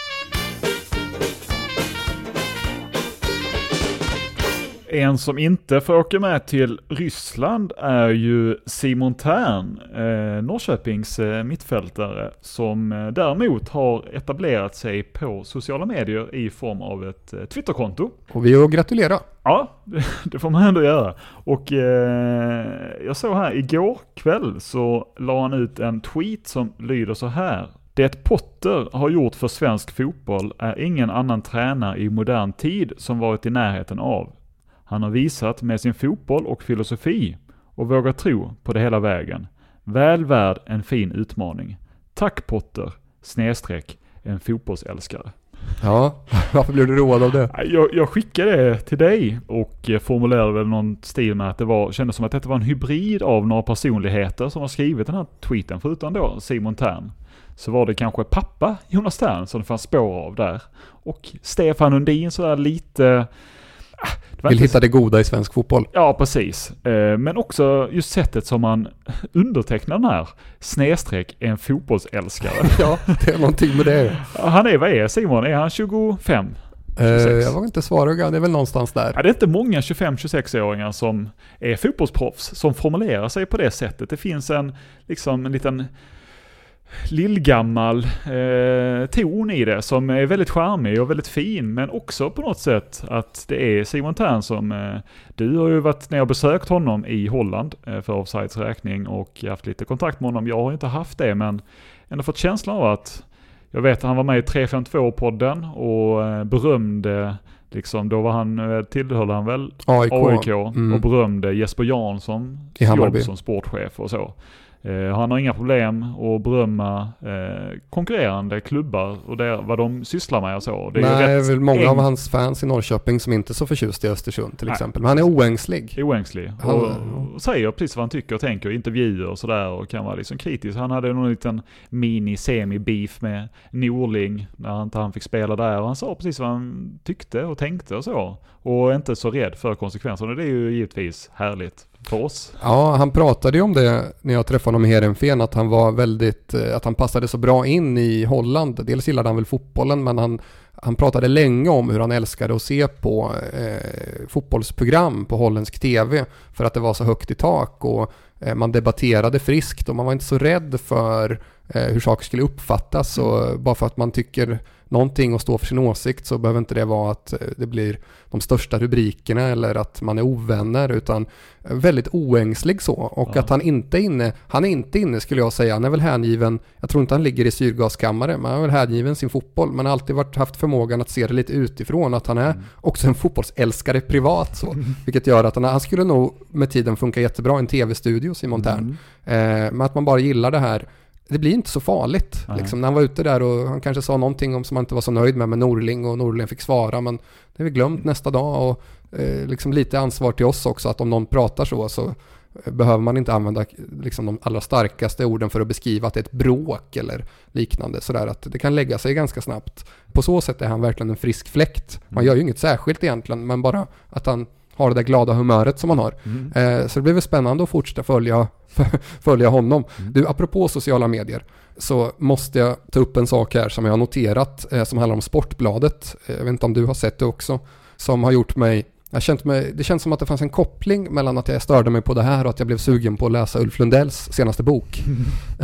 En som inte får åka med till Ryssland är ju Simon Thern, eh, Norrköpings eh, mittfältare, som eh, däremot har etablerat sig på sociala medier i form av ett eh, Twitterkonto. Och vi är att gratulera. Ja, det, det får man ändå göra. Och eh, jag såg här, igår kväll så la han ut en tweet som lyder så här. Det Potter har gjort för svensk fotboll är ingen annan tränare i modern tid som varit i närheten av. Han har visat med sin fotboll och filosofi och vågar tro på det hela vägen. Väl värd en fin utmaning. Tack Potter, snedstreck, en fotbollsälskare. Ja, varför blev du road av det? Jag, jag skickade det till dig och formulerade väl någon stil med att det var, kändes som att det var en hybrid av några personligheter som har skrivit den här tweeten, förutom då Simon Tern. Så var det kanske pappa Jonas Tern som det fanns spår av där. Och Stefan Undin så där lite... Vill inte... hitta det goda i svensk fotboll. Ja, precis. Men också just sättet som man undertecknar den här snedstreck en fotbollsälskare. Ja, det är någonting med det. Han är, vad är Simon? Är han tjugofem? tjugosex? Uh, jag var inte svarig, det är väl någonstans där. Ja, det är inte många tjugofem tjugosex-åringar som är fotbollsproffs som formulerar sig på det sättet. Det finns en, liksom, en liten... lillgammal eh, ton i det som är väldigt charmig och väldigt fin, men också på något sätt att det är Simon Tern som eh, du har ju varit när jag besökt honom i Holland eh, för Offsides räkning och haft lite kontakt med honom. Jag har inte haft det, men ändå fått känslan av att jag vet att han var med i tre fem två-podden och eh, berömde liksom, då var han, tillhörde han väl A I K, A I K mm. och berömde Jesper Jansson i Hammarby jobb som sportchef och så. Uh, han har inga problem att berömma uh, konkurrerande klubbar och det, vad de sysslar med och så. Det är Nej, ju det är väl många eng- av hans fans i Norrköping som inte är så förtjust i Östersund till Nej. exempel. Men han är oängslig. Oängslig. Han... Och, och säger precis vad han tycker och tänker, intervjuer och sådär och kan vara liksom kritisk. Han hade någon liten mini-semi-beef med Norling när han inte han fick spela där och han sa precis vad han tyckte och tänkte och så. Och inte så rädd för konsekvenserna. Det är ju givetvis härligt för oss. Ja, han pratade ju om det när jag träffade honom i Heerenveen, att han var väldigt, att han passade så bra in i Holland. Dels gillade han väl fotbollen, men han, han pratade länge om hur han älskade att se på eh, fotbollsprogram på holländsk tv för att det var så högt i tak och eh, man debatterade friskt och man var inte så rädd för eh, hur saker skulle uppfattas Mm. och bara för att man tycker någonting och står för sin åsikt så behöver inte det vara att det blir de största rubrikerna eller att man är ovänner, utan väldigt oängslig så. Och ja. Att han inte är inne, han är inte inne skulle jag säga, han är väl hängiven, jag tror inte han ligger i syrgaskammare, men han är väl hängiven sin fotboll, men har alltid varit, haft förmågan att se det lite utifrån, att han är mm. också en fotbollsälskare privat så, mm. vilket gör att han, han skulle nog med tiden funka jättebra i en tv-studio, Simon Tern. Mm. Eh, men att man bara gillar det här. Det blir inte så farligt. Liksom, när han var ute där och han kanske sa någonting om som han inte var så nöjd med med Norling och Norling fick svara, men det har vi glömt nästa dag och eh, liksom lite ansvar till oss också att om någon pratar så så behöver man inte använda liksom, de allra starkaste orden för att beskriva att det är ett bråk eller liknande. Sådär, att det kan lägga sig ganska snabbt. På så sätt är han verkligen en frisk fläkt. Man gör ju inget särskilt egentligen, men bara att han har det där glada humöret som han har. Mm. Eh, så det blir väl spännande att fortsätta följa, följa honom. Mm. Du, apropå sociala medier så måste jag ta upp en sak här som jag har noterat eh, som handlar om Sportbladet. Eh, jag vet inte om du har sett det också. Som har gjort mig, jag känt mig, det känns som att det fanns en koppling mellan att jag störde mig på det här och att jag blev sugen på att läsa Ulf Lundells senaste bok. Mm.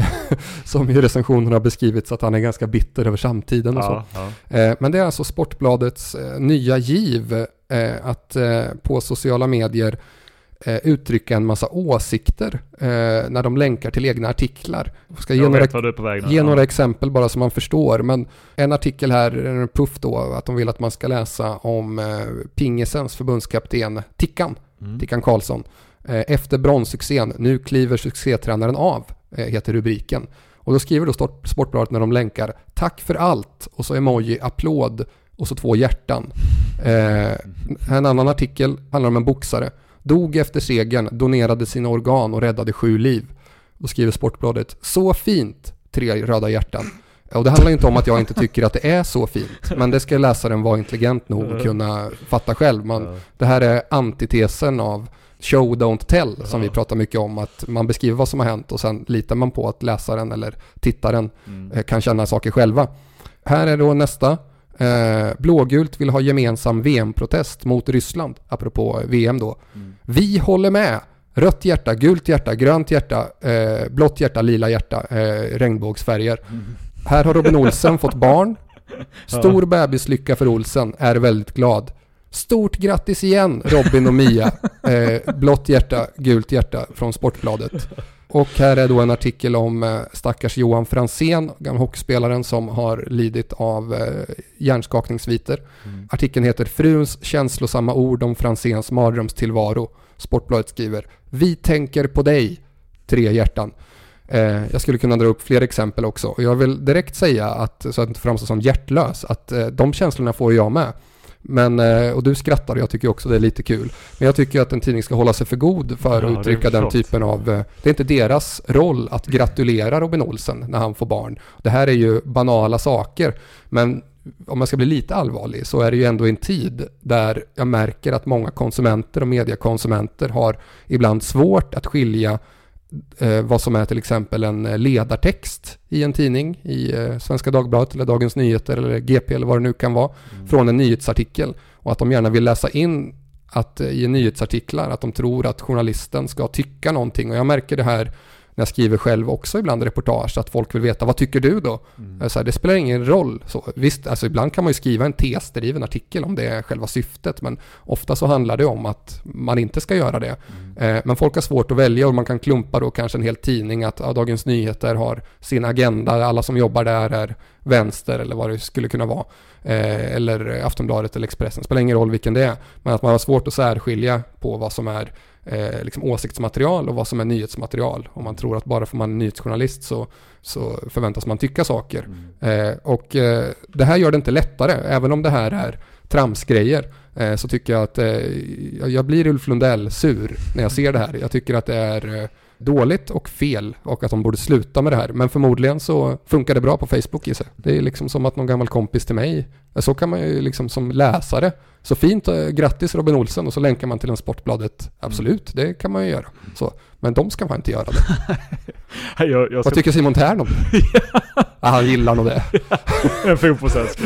Som i recensionen har beskrivits att han är ganska bitter över samtiden och ja, så. Ja. Eh, men det är alltså Sportbladets eh, nya giv eh, att eh, på sociala medier eh, uttrycka en massa åsikter eh, när de länkar till egna artiklar. Jag ska jag ge, några, vet vad du är på väg nu. ge ja. några exempel bara så man förstår. Men en artikel här är en puff då att de vill att man ska läsa om eh, Pingesens förbundskapten Tickan, mm. Tickan Karlsson. Eh, efter bronssuccén, nu kliver succétränaren av, eh, heter rubriken. Och då skriver då Sportbladet när de länkar tack för allt och så emoji applåd och så två hjärtan. Eh, en annan artikel handlar om en boxare. Dog efter segern, donerade sina organ och räddade sju liv. Då skriver Sportbladet så fint, tre röda hjärtan. Och det handlar inte om att jag inte tycker att det är så fint, men det ska läsaren vara intelligent nog att kunna fatta själv. Man, det här är antitesen av show don't tell som vi pratar mycket om, att man beskriver vad som har hänt och sen litar man på att läsaren eller tittaren mm. kan känna saker själva. Här är då nästa. Eh, blågult vill ha gemensam V M-protest mot Ryssland, apropå V M då. Mm. Vi håller med. Rött hjärta, gult hjärta, grönt hjärta, eh, blått hjärta, lila hjärta, eh, regnbågsfärger. Mm. Här har Robin Olsen fått barn. Stor bebislycka för Olsen, är väldigt glad. Stort grattis igen Robin och Mia. Eh, blått hjärta, gult hjärta från Sportbladet. och här är då en artikel om eh, stackars Johan Franzén, gamla hockeyspelaren som har lidit av eh, hjärnskakningssviter. Mm. Artikeln heter Fruns känslosamma ord om Franzéns mardrömstillvaro. Sportbladet skriver: Vi tänker på dig, tre hjärtan. Eh, jag skulle kunna dra upp fler exempel också. Och jag vill direkt säga, att, så att det inte framstår som hjärtlös, att eh, de känslorna får jag med. Men, och du skrattar, jag tycker också det är lite kul. Men jag tycker att en tidning ska hålla sig för god för ja, att uttrycka den typen av... Det är inte deras roll att gratulera Robin Olsen när han får barn. Det här är ju banala saker. Men om man ska bli lite allvarlig så är det ju ändå en tid där jag märker att många konsumenter och mediekonsumenter har ibland svårt att skilja eh, vad som är till exempel en ledartext i en tidning, i eh, Svenska Dagbladet eller Dagens Nyheter eller G P eller vad det nu kan vara, mm. från en nyhetsartikel, och att de gärna vill läsa in att eh, i nyhetsartiklar att de tror att journalisten ska tycka någonting. Och jag märker det här när jag skriver själv också ibland reportage, att folk vill veta, vad tycker du då? Mm. Så här, det spelar ingen roll. Så, visst, alltså ibland kan man ju skriva en tesdriven artikel om det är själva syftet, men ofta så handlar det om att man inte ska göra det. Mm. Eh, men folk har svårt att välja, och man kan klumpa då kanske en hel tidning att ja, Dagens Nyheter har sin agenda, alla som jobbar där är vänster eller vad det skulle kunna vara. Eh, eller Aftonbladet eller Expressen, spelar ingen roll vilken det är. Men att man har svårt att särskilja på vad som är Eh, liksom åsiktsmaterial och vad som är nyhetsmaterial. Om man tror att bara för man är nyhetsjournalist så, så förväntas man tycka saker. Mm. Eh, och eh, det här gör det inte lättare. Även om det här är tramsgrejer eh, så tycker jag att eh, jag blir Ulf Lundell sur när jag ser det här. Jag tycker att det är eh, dåligt och fel, och att de borde sluta med det här. Men förmodligen så funkar det bra på Facebook i sig. Det är liksom som att någon gammal kompis till mig, så kan man ju liksom som läsare, så fint, grattis Robin Olsen, och så länkar man till en Sportbladet. Absolut, det kan man ju göra. Så, men de ska man inte göra det. jag, jag ska... Vad tycker Simon Tern om det? ah, han gillar nog det. En fotbollsälskare.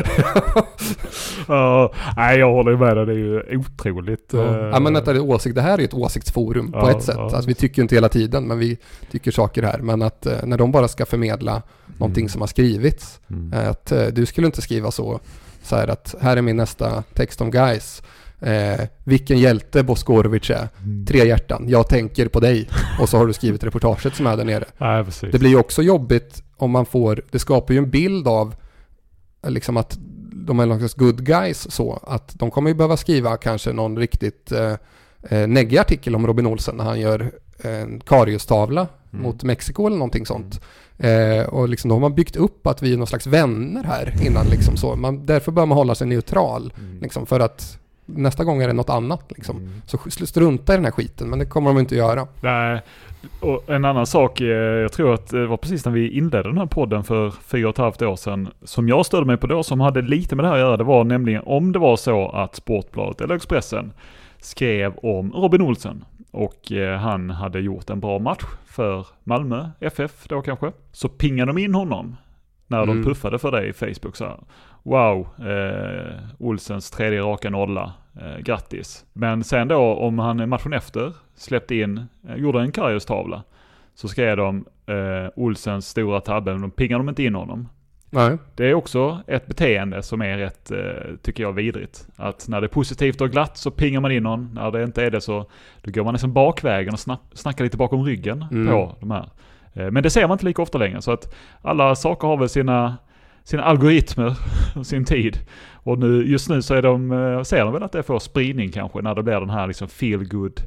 uh, nej, jag håller med dig. Det är ju otroligt. Uh... Ja, men det, är åsikt, det här är ju ett åsiktsforum på uh, ett sätt. Uh. Alltså, vi tycker inte hela tiden, men vi tycker saker här. Men att uh, när de bara ska förmedla mm. någonting som har skrivits, mm. att uh, du skulle inte skriva så så här att här är min nästa text om guys. Eh, vilken hjälte Boskorovic är. Mm. Tre hjärtan. Jag tänker på dig. Och så har du skrivit reportaget som är där nere. Ja, precis. Det blir ju också jobbigt om man får, det skapar ju en bild av liksom att de är någon good guys, så att de kommer ju behöva skriva kanske någon riktigt eh, neggig artikel om Robin Olsen när han gör en Karius-tavla mm. mot Mexiko eller någonting sånt. Mm. Eh, och liksom då har man byggt upp att vi är någon slags vänner här innan liksom så. Man, därför bör man hålla sig neutral mm. liksom, för att nästa gång är det något annat liksom. Mm. Så strunta i den här skiten, men det kommer de inte att göra. Nej, och en annan sak, jag tror att det var precis när vi inledde den här podden för fyra och ett halvt år sedan, som jag stödde mig på då, som hade lite med det här att göra. Det var nämligen om det var så att Sportbladet eller Expressen skrev om Robin Olsen och eh, han hade gjort en bra match för Malmö F F då kanske, så pingade de in honom när de mm. puffade för det i Facebook så här: wow, eh, Olsens tredje raka nolla, eh, grattis. Men sen då om han matchen efter släppte in, eh, gjorde en Karius-tavla, så skrev de eh, Olsens stora tabbe, men de pingade de inte in honom. Nej. Det är också ett beteende som är rätt, eh, tycker jag, vidrigt. Att när det är positivt och glatt så pingar man in någon. När det inte är det så då går man liksom bakvägen och snack, snackar lite bakom ryggen mm. på de här. Eh, men det ser man inte lika ofta längre. Så att alla saker har väl sina, sina algoritmer och sin tid. Och nu, just nu så är de, eh, ser de väl att det får spridning kanske när det blir den här liksom feel good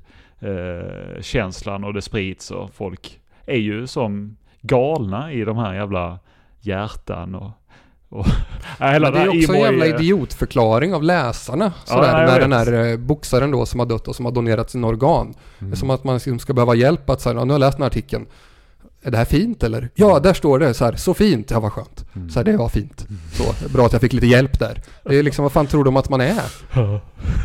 eh, känslan och det sprids, och folk är ju som galna i de här jävla hjärtan och, och men det är också en jävla idiotförklaring av läsarna sådär, ja, när den här boxaren då som har dött och som har donerat sin organ. Mm. Som att man ska behöva hjälp att säga, nu har jag läst den här artikeln, är det här fint eller? Ja, där står det så här, så fint, ja vad skönt. Mm. Så här, det var fint. Mm. Så bra att jag fick lite hjälp där. Det är liksom, vad fan tror de att man är? Ja,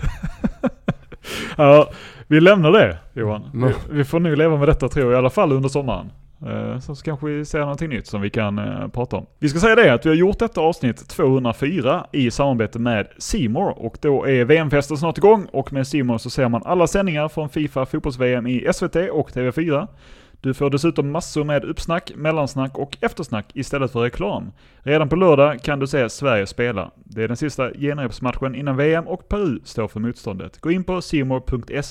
ja, vi lämnar det, Johan. Mm. Vi, vi får nu leva med detta, tror jag, i alla fall under sommaren. Så, så kanske vi ser någonting nytt som vi kan uh, prata om. Vi ska säga det att vi har gjort detta avsnitt tvåhundrafyra i samarbete med C More, och då är V M-festen snart igång, och med C More så ser man alla sändningar från FIFA fotbolls-V M i S V T och T V fyra. Du får dessutom massor med uppsnack, mellansnack och eftersnack istället för reklam. Redan på lördag kan du se Sverige spela. Det är den sista genrepsmatchen innan V M och Peru står för motståndet. Gå in på c more punkt se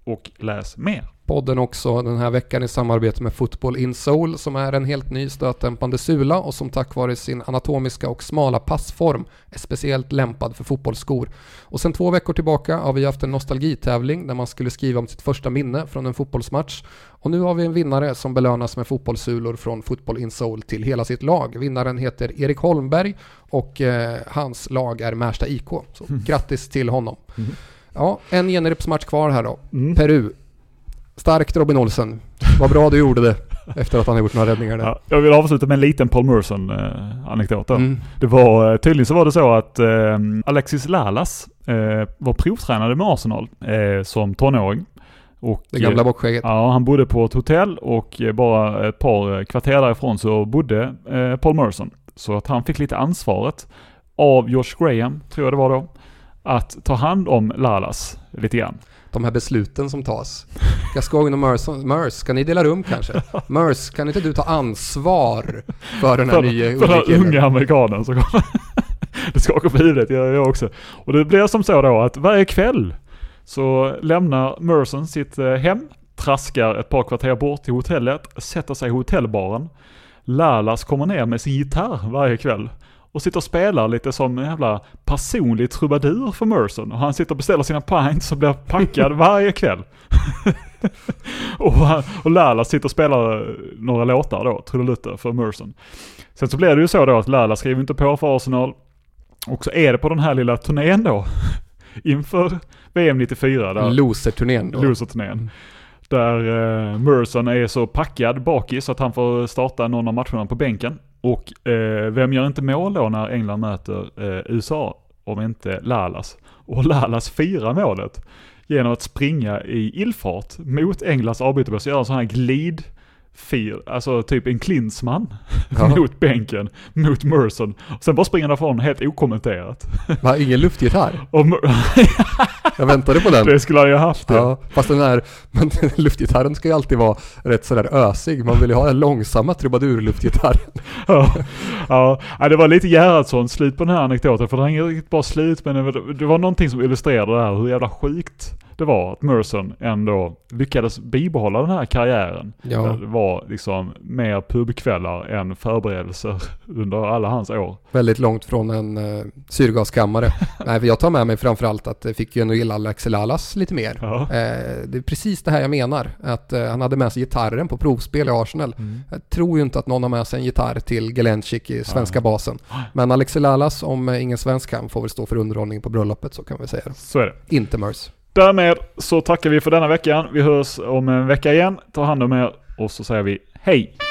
och läs mer. Podden också den här veckan i samarbete med Football Insole som är en helt ny stötdämpande sula och som tack vare sin anatomiska och smala passform är speciellt lämpad för fotbollsskor. Och sen två veckor tillbaka har vi haft en nostalgitävling där man skulle skriva om sitt första minne från en fotbollsmatch. Och nu har vi en vinnare som belönas med fotbollssulor från Football Insole till hela sitt lag. Vinnaren heter Erik Holmberg och eh, hans lag är Märsta I K. Så mm. grattis till honom. Mm. Ja, en genrepsmatch kvar här då. Mm. Peru. Starkt Robin Olsen. Vad bra du gjorde det efter att han har gjort några räddningar där. Ja, jag vill avsluta med en liten Paul Merson-anekdot. Eh, mm. Det var, tydligen så var det så att eh, Alexis Lalas eh, var provtränare med Arsenal eh, som tonåring. Och, det gamla bockskägget. Ja, han bodde på ett hotell och bara ett par kvarter därifrån så bodde eh, Paul Merson. Så att han fick lite ansvaret av Josh Graham, tror jag det var då, att ta hand om Lalas lite grann. De här besluten som tas. Gascoigne och Merson, Mers, ska ni dela rum kanske? Mers, kan inte du ta ansvar för den här för, nya för den unga amerikanen som kommer. Det skakar på huvudet, jag, jag också. Och det blir som så då att varje kväll så lämnar Merson sitt eh, hem, traskar ett par kvarter bort till hotellet, sätter sig i hotellbaren. Lalas kommer ner med sin gitarr varje kväll och sitter och spelar lite som en jävla personlig trubadur för Merson. Och han sitter och beställer sina pints och blir packad varje kväll. och, och Lalas sitter och spelar några låtar då, trudelutter för Merson. Sen så blir det ju så då att Lalas skriver inte på för Arsenal. Och så är det på den här lilla turnén då. Inför V M nittiofyra. Där, Loser-turnén då. Loser-turnén. Mm. Där eh, Merson är så packad bakis så att han får starta någon av matcherna på bänken. Och eh, vem gör inte mål då när England möter eh, U S A om inte Lalas? Och Lalas firar målet genom att springa i illfart mot Englands avbytarbås och göra en sån här glid Fyr, alltså typ en Klinsmann ja. mot bänken, mot Merson. Och sen bara springer därifrån helt okommenterat. Va, ingen luftgitarr? Och jag väntade på den. Det skulle jag ju haft. Ja, fast den här men luftgitarren ska ju alltid vara rätt sådär ösig. Man vill ju ha den långsamma trubadur-luftgitarren. ja, ja, det var lite Gerhardsson slut på den här anekdoten. För det var inget bara slut, men det var, det var någonting som illustrerade det här. Hur jävla sjukt det var att Merson ändå lyckades bibehålla den här karriären. Ja. Det var liksom mer pubkvällar än förberedelser under alla hans år. Väldigt långt från en uh, syrgaskammare. Nej, för jag tar med mig framförallt att det fick ju ändå gilla Alexis Lalas lite mer. Ja. Uh, det är precis det här jag menar. Att uh, han hade med sig gitarren på provspel i Arsenal. Mm. Jag tror ju inte att någon har med sig en gitarr till Gelencic i svenska ja. basen. Men Alexis Lalas, om uh, ingen svensk kan, får väl stå för underhållning på bröllopet, så kan vi säga. Så är det. Inte Mers. Därmed så tackar vi för denna veckan. Vi hörs om en vecka igen. Ta hand om er och så säger vi hej!